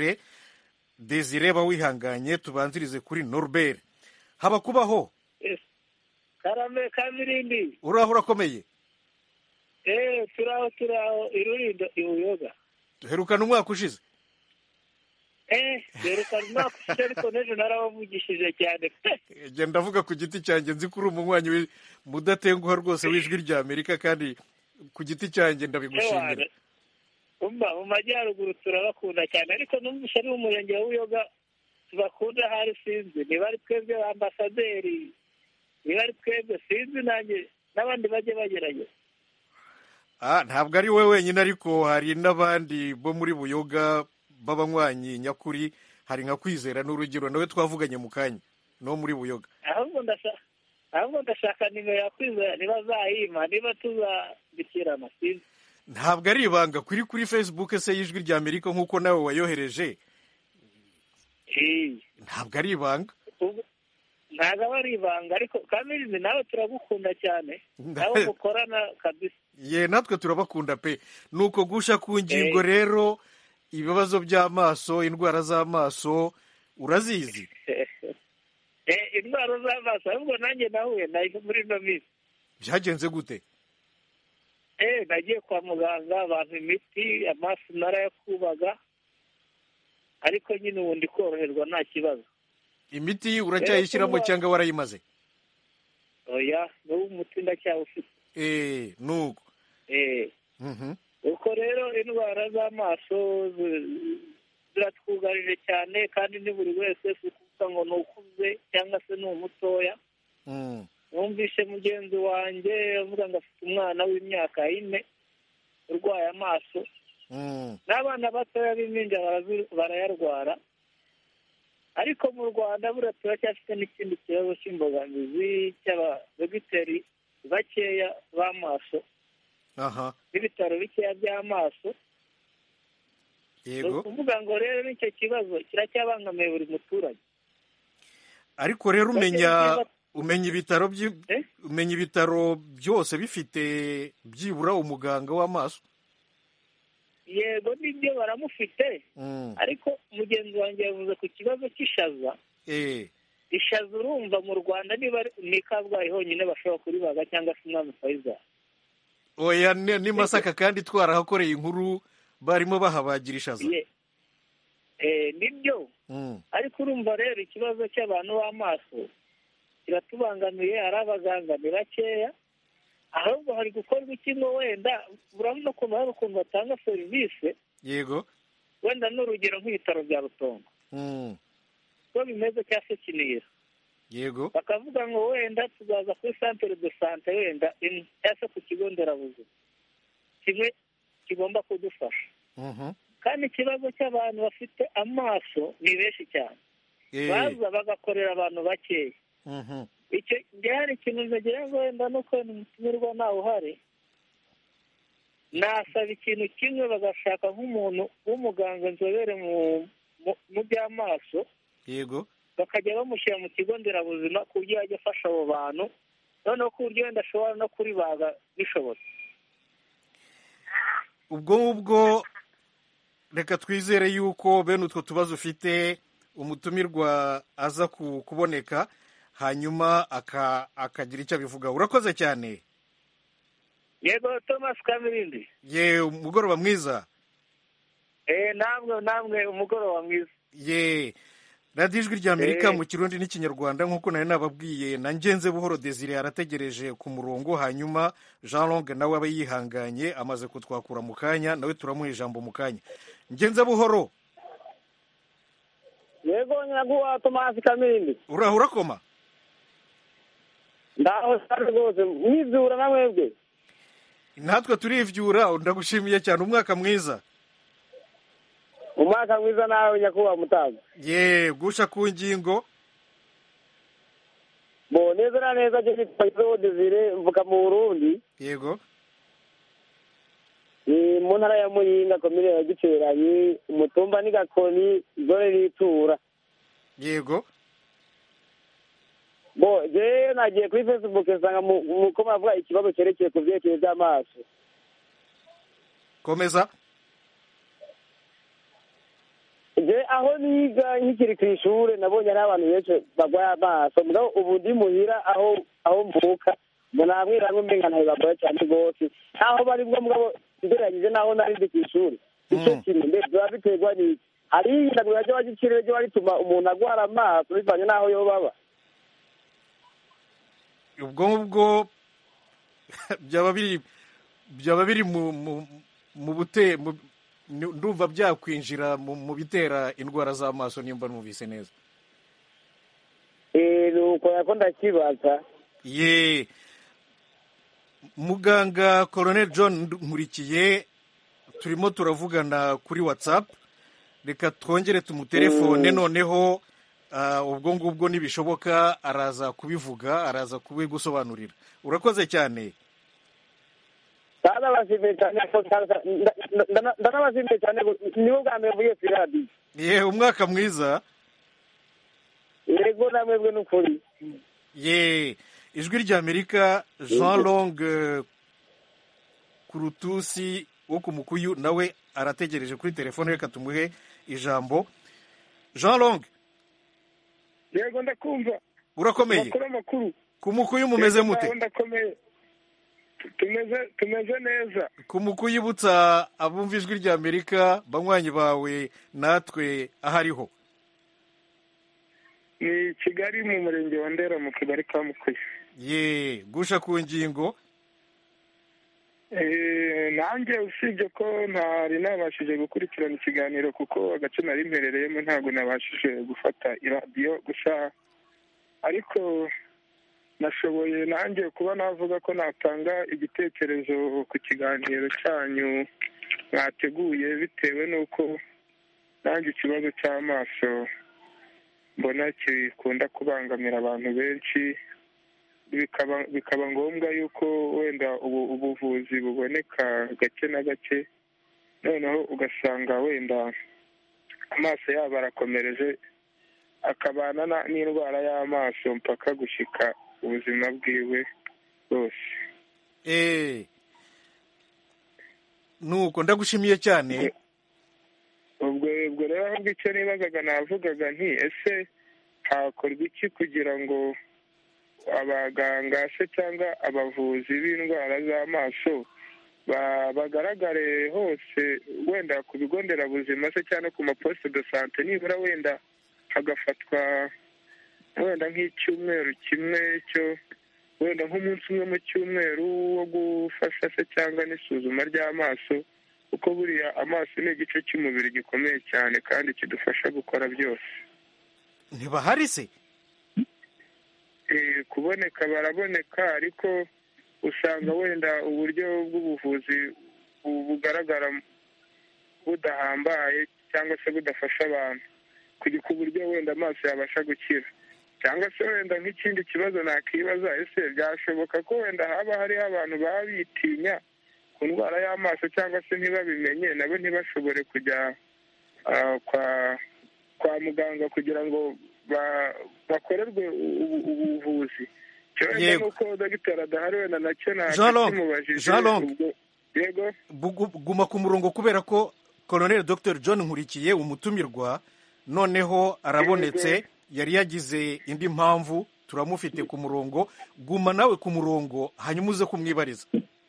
Desire bawihanganye, tubanzirize kuri Norbert. Habakubaho. Karame Kamirindi. Uraho urakomeye? Turaho Irulindo Ibuyoga. Duherukana umwaka ushize. Duherukana umwaka ushize, ariko n'ejo narawuvugishije cyane. Genda ndavuga ku giti cyanjye, nzi kuri umunywanyi mudatenguha rwose w'ijwi ry'Amerika, kandi ku giti cyanjye ndabigushimira. Mu majyaruguru turabakunda cyane, ariko n'umwishe ari umurenge wa Buyoga tubakunda, hari sinzi niba ari twebwe ambasaderi niba ari twebwe sinzi, nanjye n'abandi bajye bagerageza. ntabwo ari we wenyine ariko hari n'abandi bo muri Buyoga b'abanywanyi nyakuri, hari nka Kwizera n'urugero nawe twavuganye mu kanya no muri Buyoga. ahubwo ndashaka nimero ya Kwizera, niba azayima, niba tuzandikirana sinzi. Ntabwo ari ibanga kuri Facebook se y'Ijwi ry'Amerika nk'uko nawe wayohereje. Ntabwo ari ibanga. Ntabwo aba ari ibanga, ariko Kamilizi nawe turagukunda cyane, nawe mukorana kabisa. Ye natwe turabakunda pe. Nuko gusha ku ngingo rero, ibibazo by'amaso, indwara z'amaso urazizi? Indwara z'amaso ahubwo nanjye nahuye nayo muri ino minsi. Byagenze gute? Nagiye kwa muganga bampa imiti, amaso narayakubaga, ariko nyine ubu ndi koroherwa nta kibazo. Imiti uracyayishyiramo cyangwa warayimaze? Oya, n'ubu umuti ndacyawufite. Nuko. Uko rero indwara z'amaso ziratwugarije cyane, kandi ni buri wese, si ukuvuga ngo ni ukuze cyangwa se ni umutoya. Numvise mugenzi wanjye avuga ngo afite umwana w'imyaka 4 urwaye amaso, n'abana batoya b'impinja barayarwara. Ariko mu Rwanda buriya turacyafite n'ikindi kibazo cy'imbogamizi cy'abadogiteri bakeya b'amaso, n'ibitaro bikeya by'amaso. Yego. Ukuvuga ngo rero n'icyo kibazo kiracyabangamiye buri muturage. Ariko rero umenya ibitaro byose bifite byibura umuganga w'amaso? Yego, nibyo baramufite, ariko mugenzi wanjye yavuze ku kibazo cy'ishaza. Ishaza urumva mu Rwanda niba ni Kabgayi honyine bashobora kuribaga, cyangwa se Umwami Faisal. Oya, ni Masaka kandi twarahakoreye inkuru barimo bahabagira ishaza. Nibyo. Ariko urumva rero ikibazo cy'abantu b'amaso kiratubangamiye, hari abaganga ni bakeya, ahubwo hari gukorwa ikintu wenda urabona ukuntu hari ukuntu batanga serivisi. Yego. Wenda n'urugero nk'ibitaro bya Rutongo. Ko bimeze cyangwa se Kinihira. Yego. Bakavuga ngo wenda tuzaza kuri centre de santé wenda cyangwa se ku kigo nderabuzima kimwe kigomba kudufasha. Kandi ikibazo cy'abantu bafite amaso ni benshi cyane, baza bagakorera abantu bakeya. Icyo hari ikintu ntagira ngo wenda nuko umutumirwa ntawe uhari, nasaba ikintu kimwe, bagashaka nk'umuntu w'umuganga inzobere mu by'amaso. Yego. Bakajya bamushyira mu kigo nderabuzima ku buryo yajya afasha abo bantu, noneho ku buryo wenda ashobora no kuribaga bishobotse. Ubwo reka twizere yuko bene utwo tubazo ufite umutumirwa aza kuboneka, hanyuma akagira icyo abivuga. Urakoze cyane. Yego, Thomas Kamirindi. Umugoroba mwiza. Namwe umugoroba mwiza. radiyo ijwi ry'Amerika mu Kirundi n'Ikinyarwanda, nk'uko nari nababwiye, na Ngenze Buhoro Desire arategereje ku murongo, hanyuma Jean Longue nawe aba yihanganye amaze kutwakura mu kanya, nawe turamuha ijambo mu kanya. Ngenze Buhoro. Yego, nyaguha Thomas Kamirindi. Urakoma? Ndaho cyane rwose, mwivyura na mwebwe. Natwe turivyura, ndagushimiye cyane, umwaka mwiza. Umwaka mwiza nawe nyakuba Mutaga. Gusha ku ngingo. Neza na neza je nitwa Desire mvuka mu Burundi. Yego. Mu ntara ya Muyinga, komine ya Giteranyi, umutumba ni Gakoni, zone ritura. Yego. Je nagiye kuri Facebook nsanga muko bavuga ikibazo cyerekeye ku byerekeye by'amaso. Komeza. Je aho niga nkikiri ku ishure nabonye n'abantu benshi bagwaye amaso, mugabo ubu ndi muhira aho mvuka mbona hamwe hamwe mbenga ntayo bagwaye cyane rwose, aho bari bwo mugabo ngeragije naho nari ndi ku ishure. Icyo kintu biba biterwa n'iki? Hari indagura ryo bagikirere ryo barituma umuntu agwara amaso bivanye n'aho yo baba. Ubwo byaba biri mu bute ndumva byakwinjira mu bitera indwara z'amaso, nimba numvise neza. Nuko yako ndakibaza. ye muganga Colonel John Nkurikiye turimo turavugana kuri WhatsApp, reka twongere tumutelefone noneho ubwo ngubwo nibishoboka araza kubivuga, araza kubigusobanurira. Urakoze cyane. ndanabashimiye cyane niwo bwa mbere mvuye kuri radiyo. Ye umwaka mwiza. Yego namwebwe n'ukuri. Ye ijwi ry'Amerika Jean Long Kurutusi wo ku Mukuyu nawe arategereje kuri telefone, reka tumuhe ijambo. Jean Long. Yego ndakumva. Urakomeye? Makuru. Ku Mukuyu mumeze mute? Ndakomeye. Tumeze neza. Ku Mukuyu ibutsa abumva ijwi ry'Amerika banywanyi bawe natwe ahariho. Ni Kigali mu murenge wa Ndera mu kagari ka Mukuyu. Ye gusha ku ngingo. Nanjye usibye ko ntari nabashije gukurikirana ikiganiro kuko agace nari mperereyemo ntabwo nabashije gufata iradiyo gusa, ariko nashoboye nanjye kuba navuga ko natanga igitekerezo ku kiganiro cyanyu mwateguye, bitewe n'uko nanjye ikibazo cy'amaso mbona kikunda kubangamira abantu benshi, bikaba ngombwa yuko wenda ubuvuzi buboneka gake na gake, noneho ugasanga wenda amaso yabo arakomereje akabana n'indwara y'amaso mpaka gushyika ubuzima bwiwe bwose. Nuko ndagushimiye cyane. ubwo rero ahubwo icyo nibazaga navugaga nti ese hakorwa iki kugira ngo abaganga se cyangwa abavuzi b'indwara z'amaso bagaragare hose, wenda ku bigo nderabuzima se cyangwa ku maposite de sante, nibura wenda hagafatwa wenda nk'icyumweru kimwe cyo wenda nk'umunsi umwe mu cyumweru wo gufasha se cyangwa n'isuzuma ry'amaso, kuko buriya amaso ni igice cy'umubiri gikomeye cyane kandi kidufasha gukora byose. Ntibahari se? Kuboneka baraboneka, ariko usanga wenda uburyo bw'ubuvuzi bugaragara budahambaye cyangwa se budafasha abantu ku buryo wenda amaso yabasha gukira. Cyangwa se wenda nk'ikindi kibazo nakibaza, ese byashoboka ko wenda haba hariho abantu baba bitinya ku ndwara y'amaso cyangwa se ntibabimenye, nabo ntibashobore kujya kwa muganga kugira ngo bakorerwe ubuvuzi. Cyangwa nuko dogiteri adahari wenda nacyo nakimubajije. Jean Long, yego guma ku murongo kubera ko Colonel Dr John Nkurikiye umutumirwa noneho arabonetse, yari yagize indi mpamvu, turamufite ku murongo. Guma nawe ku murongo hanyuma uze kumwibariza.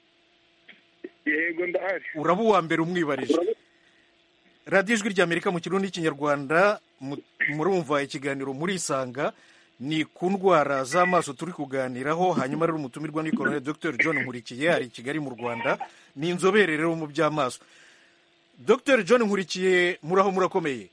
Yego ndahari. Uraba uwa mbere umwibarije. Radiyo Ijwi ry'Amerika mu Kirundi n'Ikinyarwanda, murumva ikiganiro murisanga, ni ku ndwara z'amaso turi kuganiraho. Hanyuma rero umutumirwa ni Colonel Dr John Nkurikiye, ari i Kigali mu Rwanda, ni inzobere rero mu by'amaso. Dr John Nkurikiye, muraho murakomeye?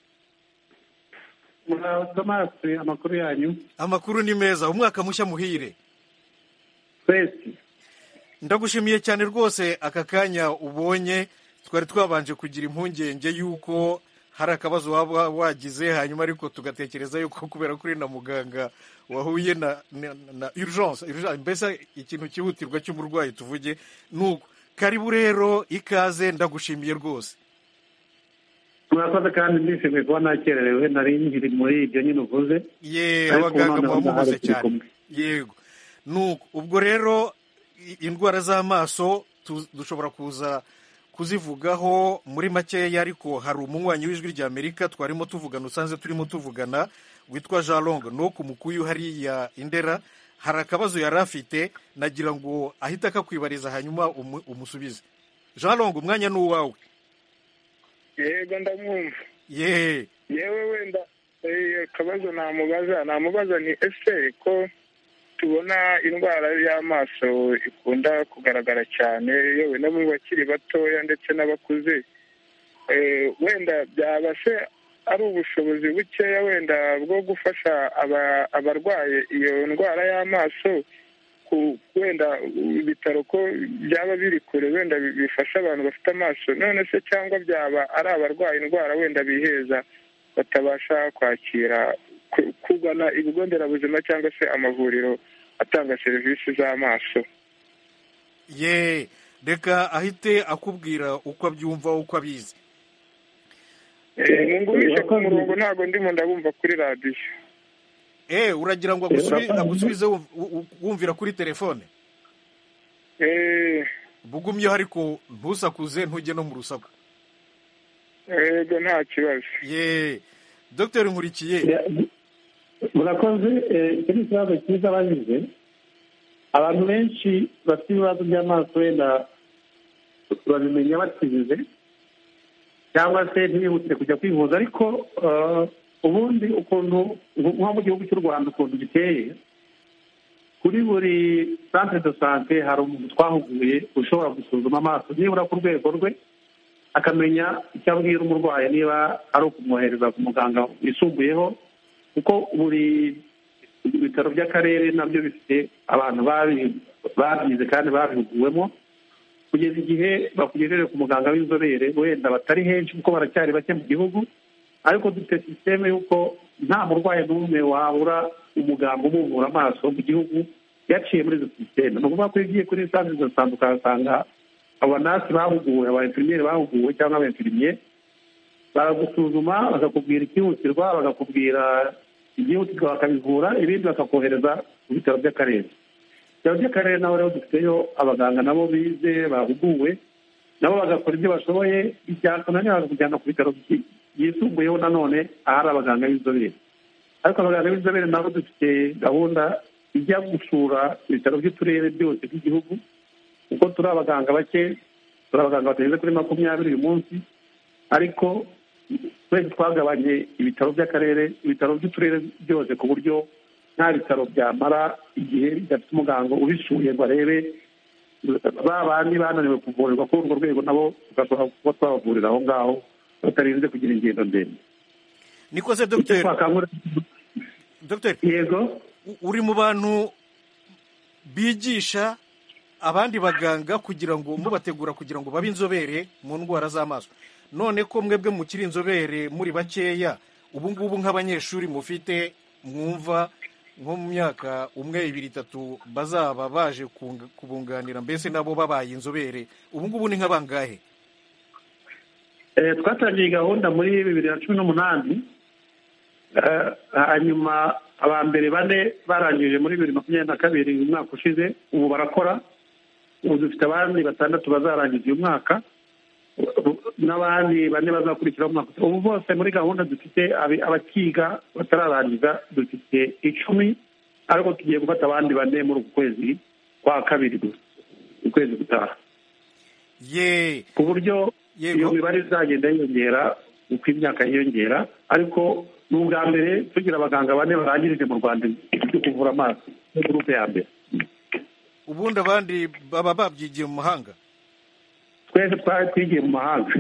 Tomasi, amakuru yanyu? Amakuru ni meza. Umwaka mushya muhire. Twese. Ndagushimiye cyane rwose aka kanya ubonye. Twari twabanje kugira impungenge yuko hari akabazo waba wagize, hanyuma ariko tugatekereza yuko kubera kuri na muganga wahuye na urgence, mbese ikintu cyihutirwa cy'umurwayi tuvuge. Nuko karibu rero, ikaze, ndagushimiye rwose. Murakoze kandi ndishimiye kuba nakererewe, nari nkiri muri ibyo nyine uvuze. Abaganga mubamuhoze cyane. Yego. Nuko ubwo rero indwara z'amaso dushobora kuza kuzivugaho muri makeya, ariko hari umunywanyi w'Ijwi ry'Amerika twarimo tuvugana, usanze turimo tuvugana, witwa Jean Long no ku Mukuyu hariya Indera. Hari akabazo yari afite, nagira ngo ahita akakwibariza hanyuma umusubize. Jean Long, umwanya ni uwawe. Yego ndamwumva. Yewe wenda akabazo namubaza ni ese ko tubona indwara y'amaso ikunda kugaragara cyane yewe no mu bakiri batoya ndetse n'abakuze, wenda byaba se ari ubushobozi bukeya wenda bwo gufasha abarwaye iyo ndwara y'amaso, wenda ibitaro ko byaba biri kure wenda bifasha abantu bafite amaso, none se cyangwa byaba ari abarwaye indwara wenda biheza batabasha kwakira kugana ibigo nderabuzima cyangwa se amavuriro atanga serivisi z'amaso? ye reka ahite akubwira uko abyumva uko abizi. mungumishe ku murongo, ntabwo ndimo ndabumva kuri radiyo. uragira ngo agusubize wumvira kuri telefone? bugumyeho ariko ntusakuze, ntujye no mu rusaku. yego nta kibazo. Dr Nkurikiye, murakoze. iki ni ikibazo cyiza bagize. abantu benshi bafite ibibazo by'amaso wenda babimenya bakize cyangwa se ntibihutire kujya kwivuza, ariko ubundi ukuntu nko mu gihugu cy'u Rwanda ukuntu giteye, kuri buri centre de sante hari umuntu twahuguye ushobora gusuzuma amaso nibura ku rwego rwe, akamenya icyo abwira umurwayi niba ari ukumwohereza ku muganga wisumbuyeho, kuko buri ibitaro by'akarere nabyo bifite abantu babyize kandi babihuguwemo, kugeza igihe bakugejeje ku muganga w'inzobere. Wenda batari henshi kuko baracyari bake mu gihugu, ariko dufite sisiteme y'uko nta murwayi n'umwe wabura umuganga umuvura amaso mu gihugu yaciye muri izo sisiteme. ni ukuvuga ko iyo ugiye kuri santere de sante ukahasanga abanasi bahuguwe, abainfirimieri bahuguwe cyangwa abainfirimiye, baragusuzuma bakakubwira ikihutirwa, bakakubwira ibyihutirwa bakabivura, ibindi bakakohereza ku bitaro by'akarere. ibitaro by'akarere nabo rero dufiteyo abaganga nabo bize bahuguwe, nabo bagakora ibyo bashoboye, byakunaniye bakakujyana ku bitaro byisumbuyeho nanone ahari abaganga b'inzobere. ariko abaganga b'inzobere nabo dufite gahunda ijya gusura ibitaro by'uturere byose by'igihugu, kuko turi abaganga bake, turi abaganga batageze kuri 20 uyu munsi, ariko twese twagabanye ibitaro by'akarere, ibitaro by'uturere byose, ku buryo nta bitaro byamara igihe bidafite umuganga ubisuye ngo arebe ba bandi bananiwe kuvurirwa kuri urwo rwego, nabo tugashobora kuba twabavurira aho ngaho batarinze kugira ingendo ndende. niko se Dr. Yego, uri mu bantu bigisha abandi baganga kugira ngo mubategura kugira ngo babe inzobere mu ndwara z'amaso. none ko mwebwe mukiri inzobere muri bakeya, ubu ngubu nk'abanyeshuri mufite mwumva nko mu myaka 1, 2, 3 bazaba baje kubunganira, mbese nabo babaye inzobere, ubu ngubu ni nk'abangahe? twatangiye gahunda muri 2018, hanyuma abambere 4 barangije muri 2022 umwaka ushize, ubu barakora. ubu dufite abandi 6 bazarangiza uyu mwaka, n'abandi 4 bazakurikira mu mwaka. ubu bose muri gahunda dufite abakiga batararangiza dufite 10, ariko tugiye gufata abandi 4 muri uku kwezi kwa kabiri gusa, ukwezi gutaha, ku buryo iyo mibare izagenda yiyongera uko imyaka yiyongera. ariko ni ubwa mbere tugira abaganga 4 barangirije mu Rwanda byo kuvura amaso muri gurupe ya mbere. ubundi abandi baba babyigiye mu mahanga? twese twigiye mu mahanga.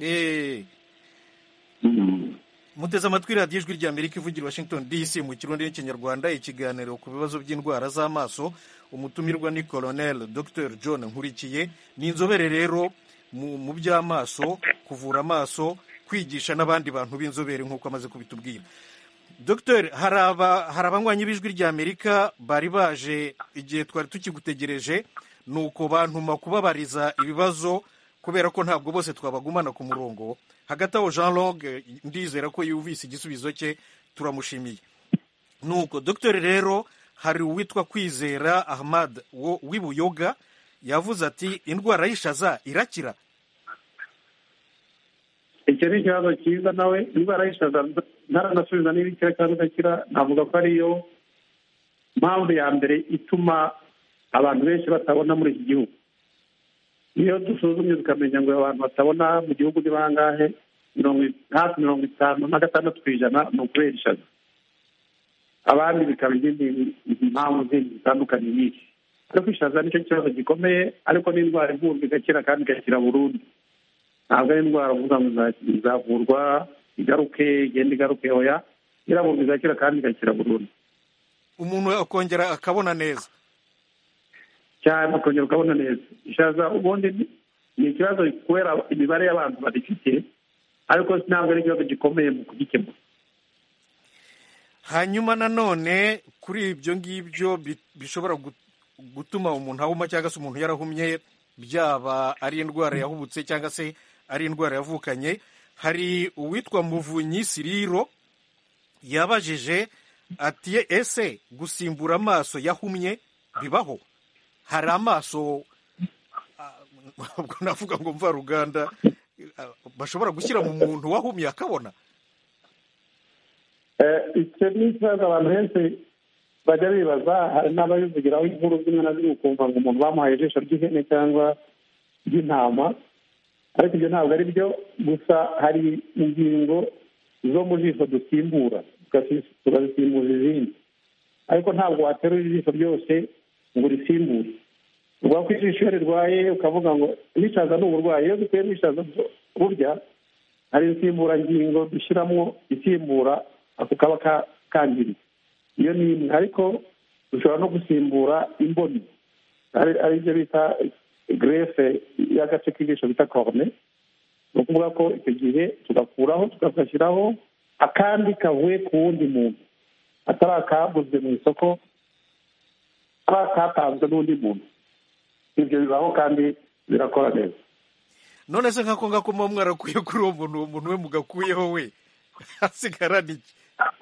muteze amatwi radiyo ijwi ry'Amerika ivugira Washington DC mu kirundi n'ikinyarwanda, ikiganiro ku bibazo by'indwara z'amaso. umutumirwa ni Colonel Dr John Nkurikiye, ni inzobere rero mu by'amaso, kuvura amaso, kwigisha n'abandi bantu b'inzobere nk'uko amaze kubitubwira. Dr, hari abanywanyi b'ijwi ry'Amerika bari baje igihe twari tukigutegereje, nuko bantuma kubabariza ibibazo kubera ko ntabwo bose twabagumana ku murongo. hagati aho Jean Longue ndizera ko yumvise igisubizo cye, turamushimiye. nuko Dr rero hari uwitwa Kwizera Ahmad w'ibuyoga, yavuze ati indwara y'ishaza irakira? icyo ni ikibazo cyiza. nawe indwara y'ishaza ntaranasubiza niba ikira cyangwa idakira, navuga ko ariyo mpamvu ya mbere ituma abantu benshi batabona muri iki gihugu. iyo dusuzumye tukamenya ngo abantu batabona mu gihugu ni bangahe, hafi 56% ni ukubera ishaza. abandi bikaba izindi mpamvu zindi zitandukanye nyinshi, ariko ishaza nicyo kibazo gikomeye. ariko ni indwara ivurwa igakira kandi igakira burundu, ntabwo ari indwara uvuga ngo izavurwa igaruke igenda igaruke oya iravurwa igakira kandi igakira burundu. Umuntu akongera akabona neza cyane, akongera ukabona neza. Ishaza ubundi ni ikibazo kubera imibare y'abantu badifite, ariko ntabwo ari ikibazo gikomeye mu kugikemura. hanyuma nanone kuri ibyo ngibyo bishobora gutuma umuntu ahuma cyangwa se umuntu yarahumye, byaba ari indwara yahubutse cyangwa se ari indwara yavukanye. Hari uwitwa Muvunyi Siriro yabajije ati ese gusimbura amaso yahumye bibaho? Hari amaso ubwo navuga ngo mvaruganda bashobora gushyira mu muntu wahumye akabona? icyo ni ikibazo abantu benshi bajya bibaza. hari n'ababivugiraho inkuru zimwe na zimwe ukumva ngo umuntu bamuhaye ijisho ry'ihene cyangwa ry'intama, ariko ibyo ntabwo ari byo. Gusa hari ingingo zo mu jisho dusimbura tugazisimbuza izindi, ariko ntabwo waterura ijisho ryose ngo urisimbure. uvuga ko ijisho iyo rirwaye ukavuga ngo nishaza ni uburwayi. iyo dukwiye nishaza burya hari insimburangingo dushyiramo isimbura ako kaba kangiritse, iyo ni imwe. ariko dushobora no gusimbura imboni, ari byo bita grefe y'agace k'ijisho bita corne. ni ukuvuga ko icyo gihe tugakuraho tugashyiraho akandi kavuye ku wundi muntu, atari akaguzwe mu isoko, ari akatanzwe n'undi muntu. ibyo bibaho kandi birakora neza. none se nkako ngako muba mwarakuye kuri uwo muntu we mugakuyeho we hasigara n'iki?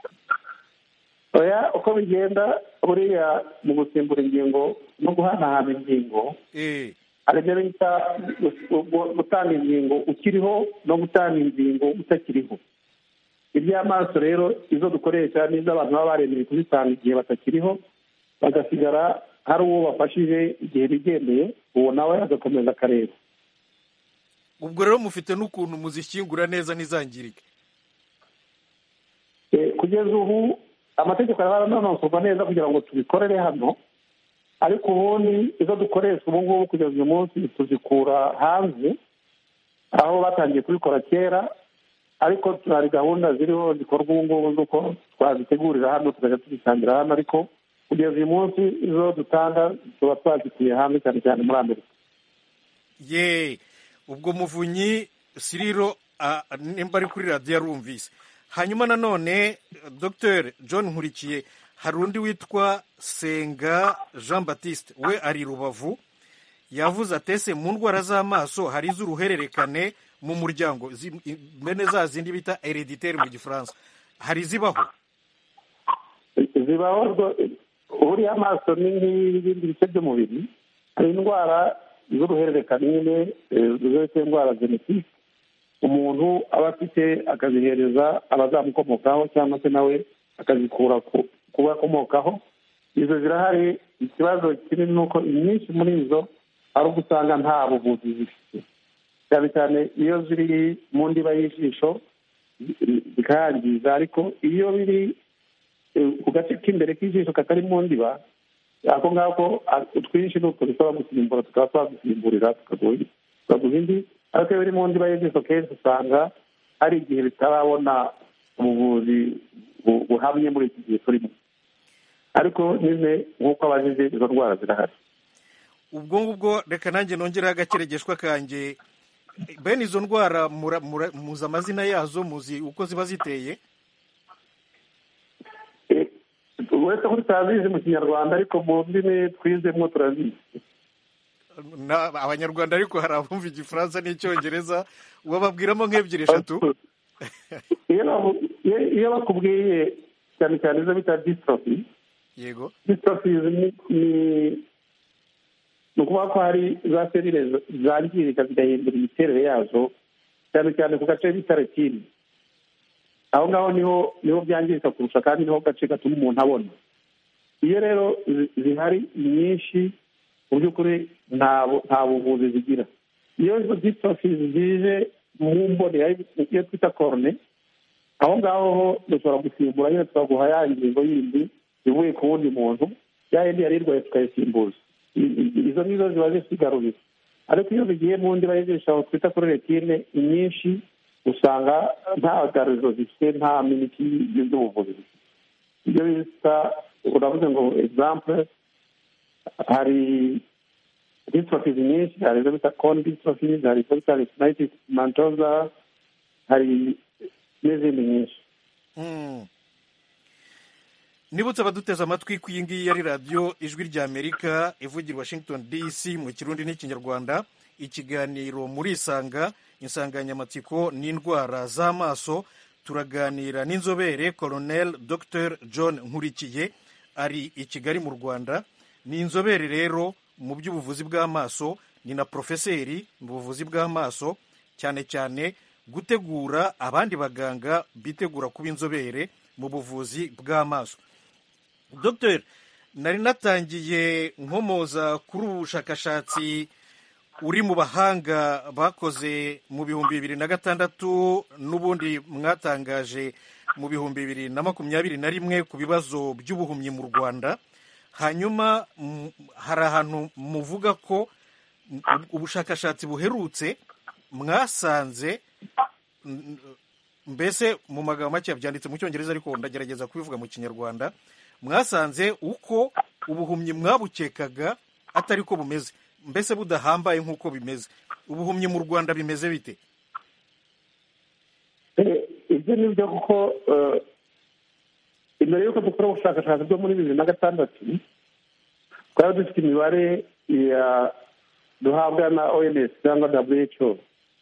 oya, uko bigenda buriya mu gusimbura ingingo no guhanahana ingingo, hari ibyo bita gutanga ingingo ukiriho no gutanga ingingo utakiriho. iby'amaso rero izo dukoresha n'izo abantu baba baremeye kuzitanga igihe batakiriho, bagasigara hari uwo bafashije igihe bigendeye, uwo nawe agakomeza akareba. ubwo rero mufite n'ukuntu muzishyingura neza ntizangirike? kugeza ubu amategeko aranonosorwa neza kugira ngo tubikorere hano, ariko ubundi izo dukoresha ubu ngubu kugeza uyu munsi tuzikura hanze, aho batangiye kubikora kera, ariko hari gahunda ziriho zikorwa ubu ngubu z'uko twazitegurira hano tukajya tuzitangira hano, ariko kugeza uyu munsi izo dutanga tuba twazikuye hanze cyane cyane muri Amerika. ubwo Muvunyi Siriro nimba ari kuri radiyo yarumvise. hanyuma nanone Dr John Nkurikiye, hari undi witwa Senga Jean Baptiste, we ari Rubavu, yavuze atese mu ndwara z'amaso hari iz'uruhererekane mu muryango, bene za zindi bita hereditaire mu gifaransa, hari zibaho? zibaho. buriya amaso ni nk'ibindi bice by'umubiri. hari indwara z'uruhererekane nyine zose indwara genetike umuntu aba afite, akazihereza abazamukomokaho cyangwa se nawe akazikura ku bakomokaho. izo zirahari. ikibazo kinini ni uko inyinshi muri izo ari uko usanga nta buvuzi zifite, cyane cyane iyo ziri mu ndiba y'ijisho zikayangiza. ariko iyo biri ku gace k'imbere k'ijisho katari mu ndiba, ako ngako twinshi ni utwo dusaba gusimbura, tukaba twagusimburira tukaguha indi. ariko iyo biri mu ndiba y'ijisho kenshi usanga hari igihe bitarabona ubuvuzi buhamye muri iki gihe turimo. ariko nyine nk'uko abajije izo ndwara zirahari. ubwo ngubwo reka nanjye nongereho agakeregeshwa kanjye. bene izo ndwara muzi amazina yazo, muzi uko ziba ziteye? uretse ko tutazizi mu kinyarwanda, ariko mu ndimi twizemo turazizi. abanyarwanda ariko hari abumva igifaransa n'icyongereza, wababwiramo nk'ebyiri eshatu? iyo bakubwiye cyane cyane izo bita dystrophy. yego, dystrophy ni ukuvuga ko hari za serire zangirika zigahindura imiterere yazo, cyane cyane ku gace bita retine. aho ngaho niho byangirika kurusha, kandi niho gace gatuma umuntu abona. iyo rero zihari nyinshi mu by'ukuri nta buvuzi zigira. iyo izo dystrophy zije mu mbonera iyo twita corne, aho ngaho dushobora gusimbura nyine tukaguha ya ngingo yindi ivuye ku wundi muntu, ya yindi yari irwaye tukayisimbuza. izo nizo ziba zisigarurira. ariko iyo bigiye mu ndiba y'ijisho aho twita kuri retine, inyinshi usanga nta garizo zifite nta miniki y'ubuvuzi. Ibyo bita uravuze ngo example, hari dystrophies nyinshi, hari izo bita cone dystrophies, hari izo bita retinitis pigmentosa, hari n'izindi nyinshi. nibutse abaduteze amatwi ko iyi ngiyi yari radiyo ijwi ry'Amerika ivugira Washington DC mu kirundi n'ikinyarwanda. Ikiganiro muri Isanga, insanganyamatsiko n'indwara z'amaso. Turaganira n'inzobere Colonel Dr John Nkurikiye, ari i Kigali mu Rwanda. Ni inzobere rero mu by'ubuvuzi bw'amaso, ni na profeseri mu buvuzi bw'amaso, cyane cyane gutegura abandi baganga bitegura kuba inzobere mu buvuzi bw'amaso. Dr, nari natangiye nkomoza kuri ubushakashatsi uri mu bahanga bakoze mu 2006 n'ubundi mwatangaje mu 2021 ku bibazo by'ubuhumyi mu Rwanda. Hanyuma hari ahantu muvuga ko ubushakashatsi buherutse mwasanze, mbese mu magambo make byanditse mu Cyongereza ariko ndagerageza kubivuga mu Kinyarwanda, mwasanze uko ubuhumyi mwabukekaga atari ko bumeze, mbese budahambaye nk'uko bimeze. Ubuhumyi mu Rwanda bimeze bite? Ibyo ni byo kuko imbere y'uko dukora ubushakashatsi bwo muri 2006 twari dufite imibare duhabwa na OMS cyangwa WHO.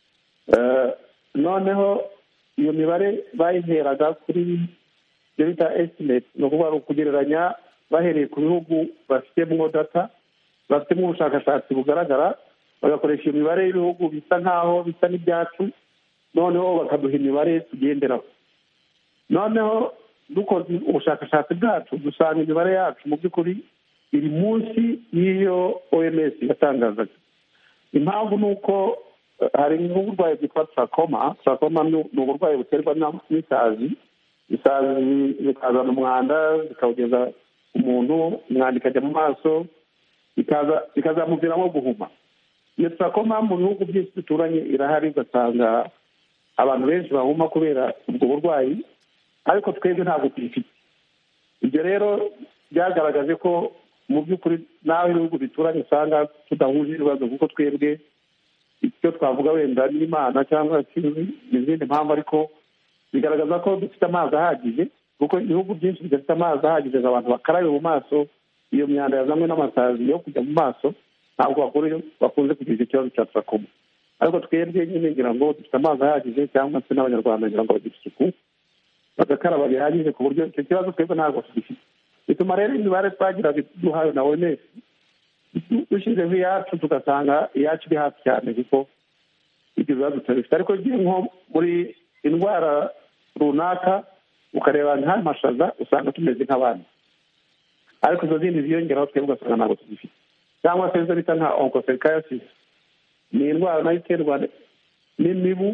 Noneho iyo mibare bayiheraga kuri bita estimate, ni ukuvuga ukugereranya bahereye ku bihugu bafitemo data, bafitemo ubushakashatsi bugaragara, bagakoresha iyo mibare y'ibihugu bisa nk'aho bisa n'ibyacu, noneho bakaduha imibare tugenderaho. Noneho dukoze ubushakashatsi bwacu dusanga imibare yacu mu by'ukuri iri munsi y'iyo OMS yatangazaga. Impamvu ni uko hari nk'uburwayi bwitwa trachoma. Trachoma ni uburwayi buterwa n'isazi. Isazi zikazana umwanda zikawugeza umuntu, umwanda ikajya mu maso, ikazamuviramo guhuma. Iyo trachoma mu bihugu byinshi duturanye irahari, ugasanga abantu benshi bahuma kubera ubwo burwayi, ariko twebwe ntabwo tuyifite. Ibyo rero byagaragaje ko mu by'ukuri nawe ibihugu bituranye usanga tudahuje ibibazo, kuko twebwe icyo twavuga wenda n'Imana cyangwa izindi mpamvu, ariko bigaragaza ko dufite amazi ahagije, kuko ibihugu byinshi bidafite amazi ahagije ngo abantu bakarabe mu maso iyo myanda yazanywe n'amasazi yo kujya mu maso, ntabwo bakunze kugira icyo kibazo cya trachoma. Ariko twebwe nyine ngira ngo dufite amazi ahagije, cyangwa se n'abanyarwanda ngira ngo bagira isuku bagakaraba bihagije, ku buryo icyo kibazo twebwe ntabwo tugifite. Bituma rero imibare twagiraga duhawe na OMS dushyizeho iyacu tugasanga iyacu iri hafi cyane, kuko ibyo bibazo turabifite. Ariko igihe nko muri indwara runaka ukareba nk'amashaza usanga tumeze nk'abandi, ariko izo zindi ziyongeraho twebwe ugasanga ntabwo tugifite. Cyangwa se izo bita nka onchocerciasis, ni indwara nayo iterwa n'imibu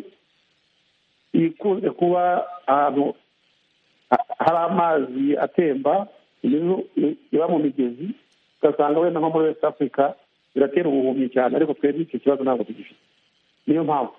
ikunze kuba ahantu hari amazi atemba, imibu iba mu migezi, ugasanga wenda nko muri West Africa biratera ubuhumyi cyane, ariko twebwe icyo kibazo ntabwo tugifite. Niyo mpamvu.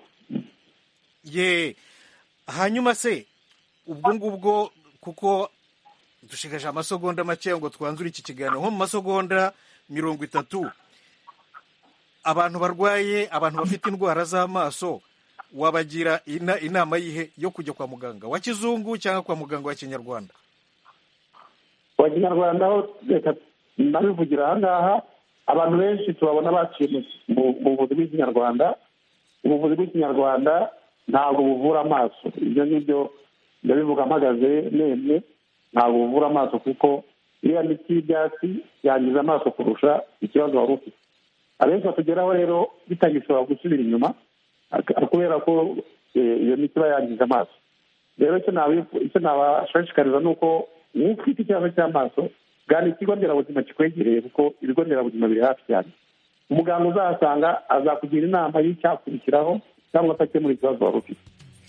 Hanyuma se ubwo ngubwo, kuko dushigaje amasegonda make ngo twanzure iki kiganiro, nko mu masegonda 30, abantu barwaye, abantu bafite indwara z'amaso, wabagira inama yihe yo kujya kwa muganga wa kizungu cyangwa kwa muganga wa kinyarwanda? Wa kinyarwanda ho reka nabivugira aha ngaha, abantu benshi tubabona baciye mu buvuzi bw'ikinyarwanda. Ubuvuzi bw'ikinyarwanda ntabwo buvura amaso, ibyo ngibyo ndabivuga mpagaze nemye, ntabwo buvura amaso, kuko iriya miti y'ibyatsi yangiza amaso kurusha ikibazo wari ufite. Abenshi batugeraho rero bitagishobora gusubira inyuma kubera ko iyo miti iba yangiza amaso. Rero icyo nabashishikariza ni uko ufite ikibazo cy'amaso gana ikigo nderabuzima kikwegereye, kuko ibigo nderabuzima biri hafi cyane. Umuganga uzahasanga azakugira inama y'icyakurikiraho cyangwa atakemura ikibazo wari ufite.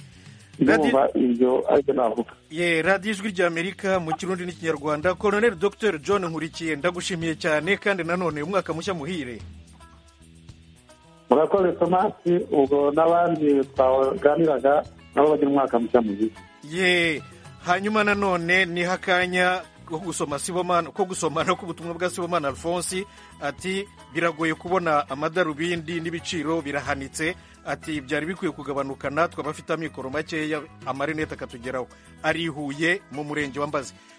Ibyo aribyo navuga. Radiyo ijwi ry'Amerika mu kirundi n'ikinyarwanda. Colonel Dr John Nkurikiye, ndagushimiye cyane, kandi nanone umwaka mushya muhire. Murakoze Tomasi. Ubwo n'abandi twaganiraga nabo bagira umwaka mushya mwiza. ye hanyuma nanone niho akanya ko gusoma no ku butumwa bwa Sibomana Alphonse ati biragoye kubona amadarubindi n'ibiciro birahanitse, ati byari bikwiye kugabanuka natwe abafite amikoro makeya amarinete akatugeraho. Ari Huye mu murenge wa Mbazi.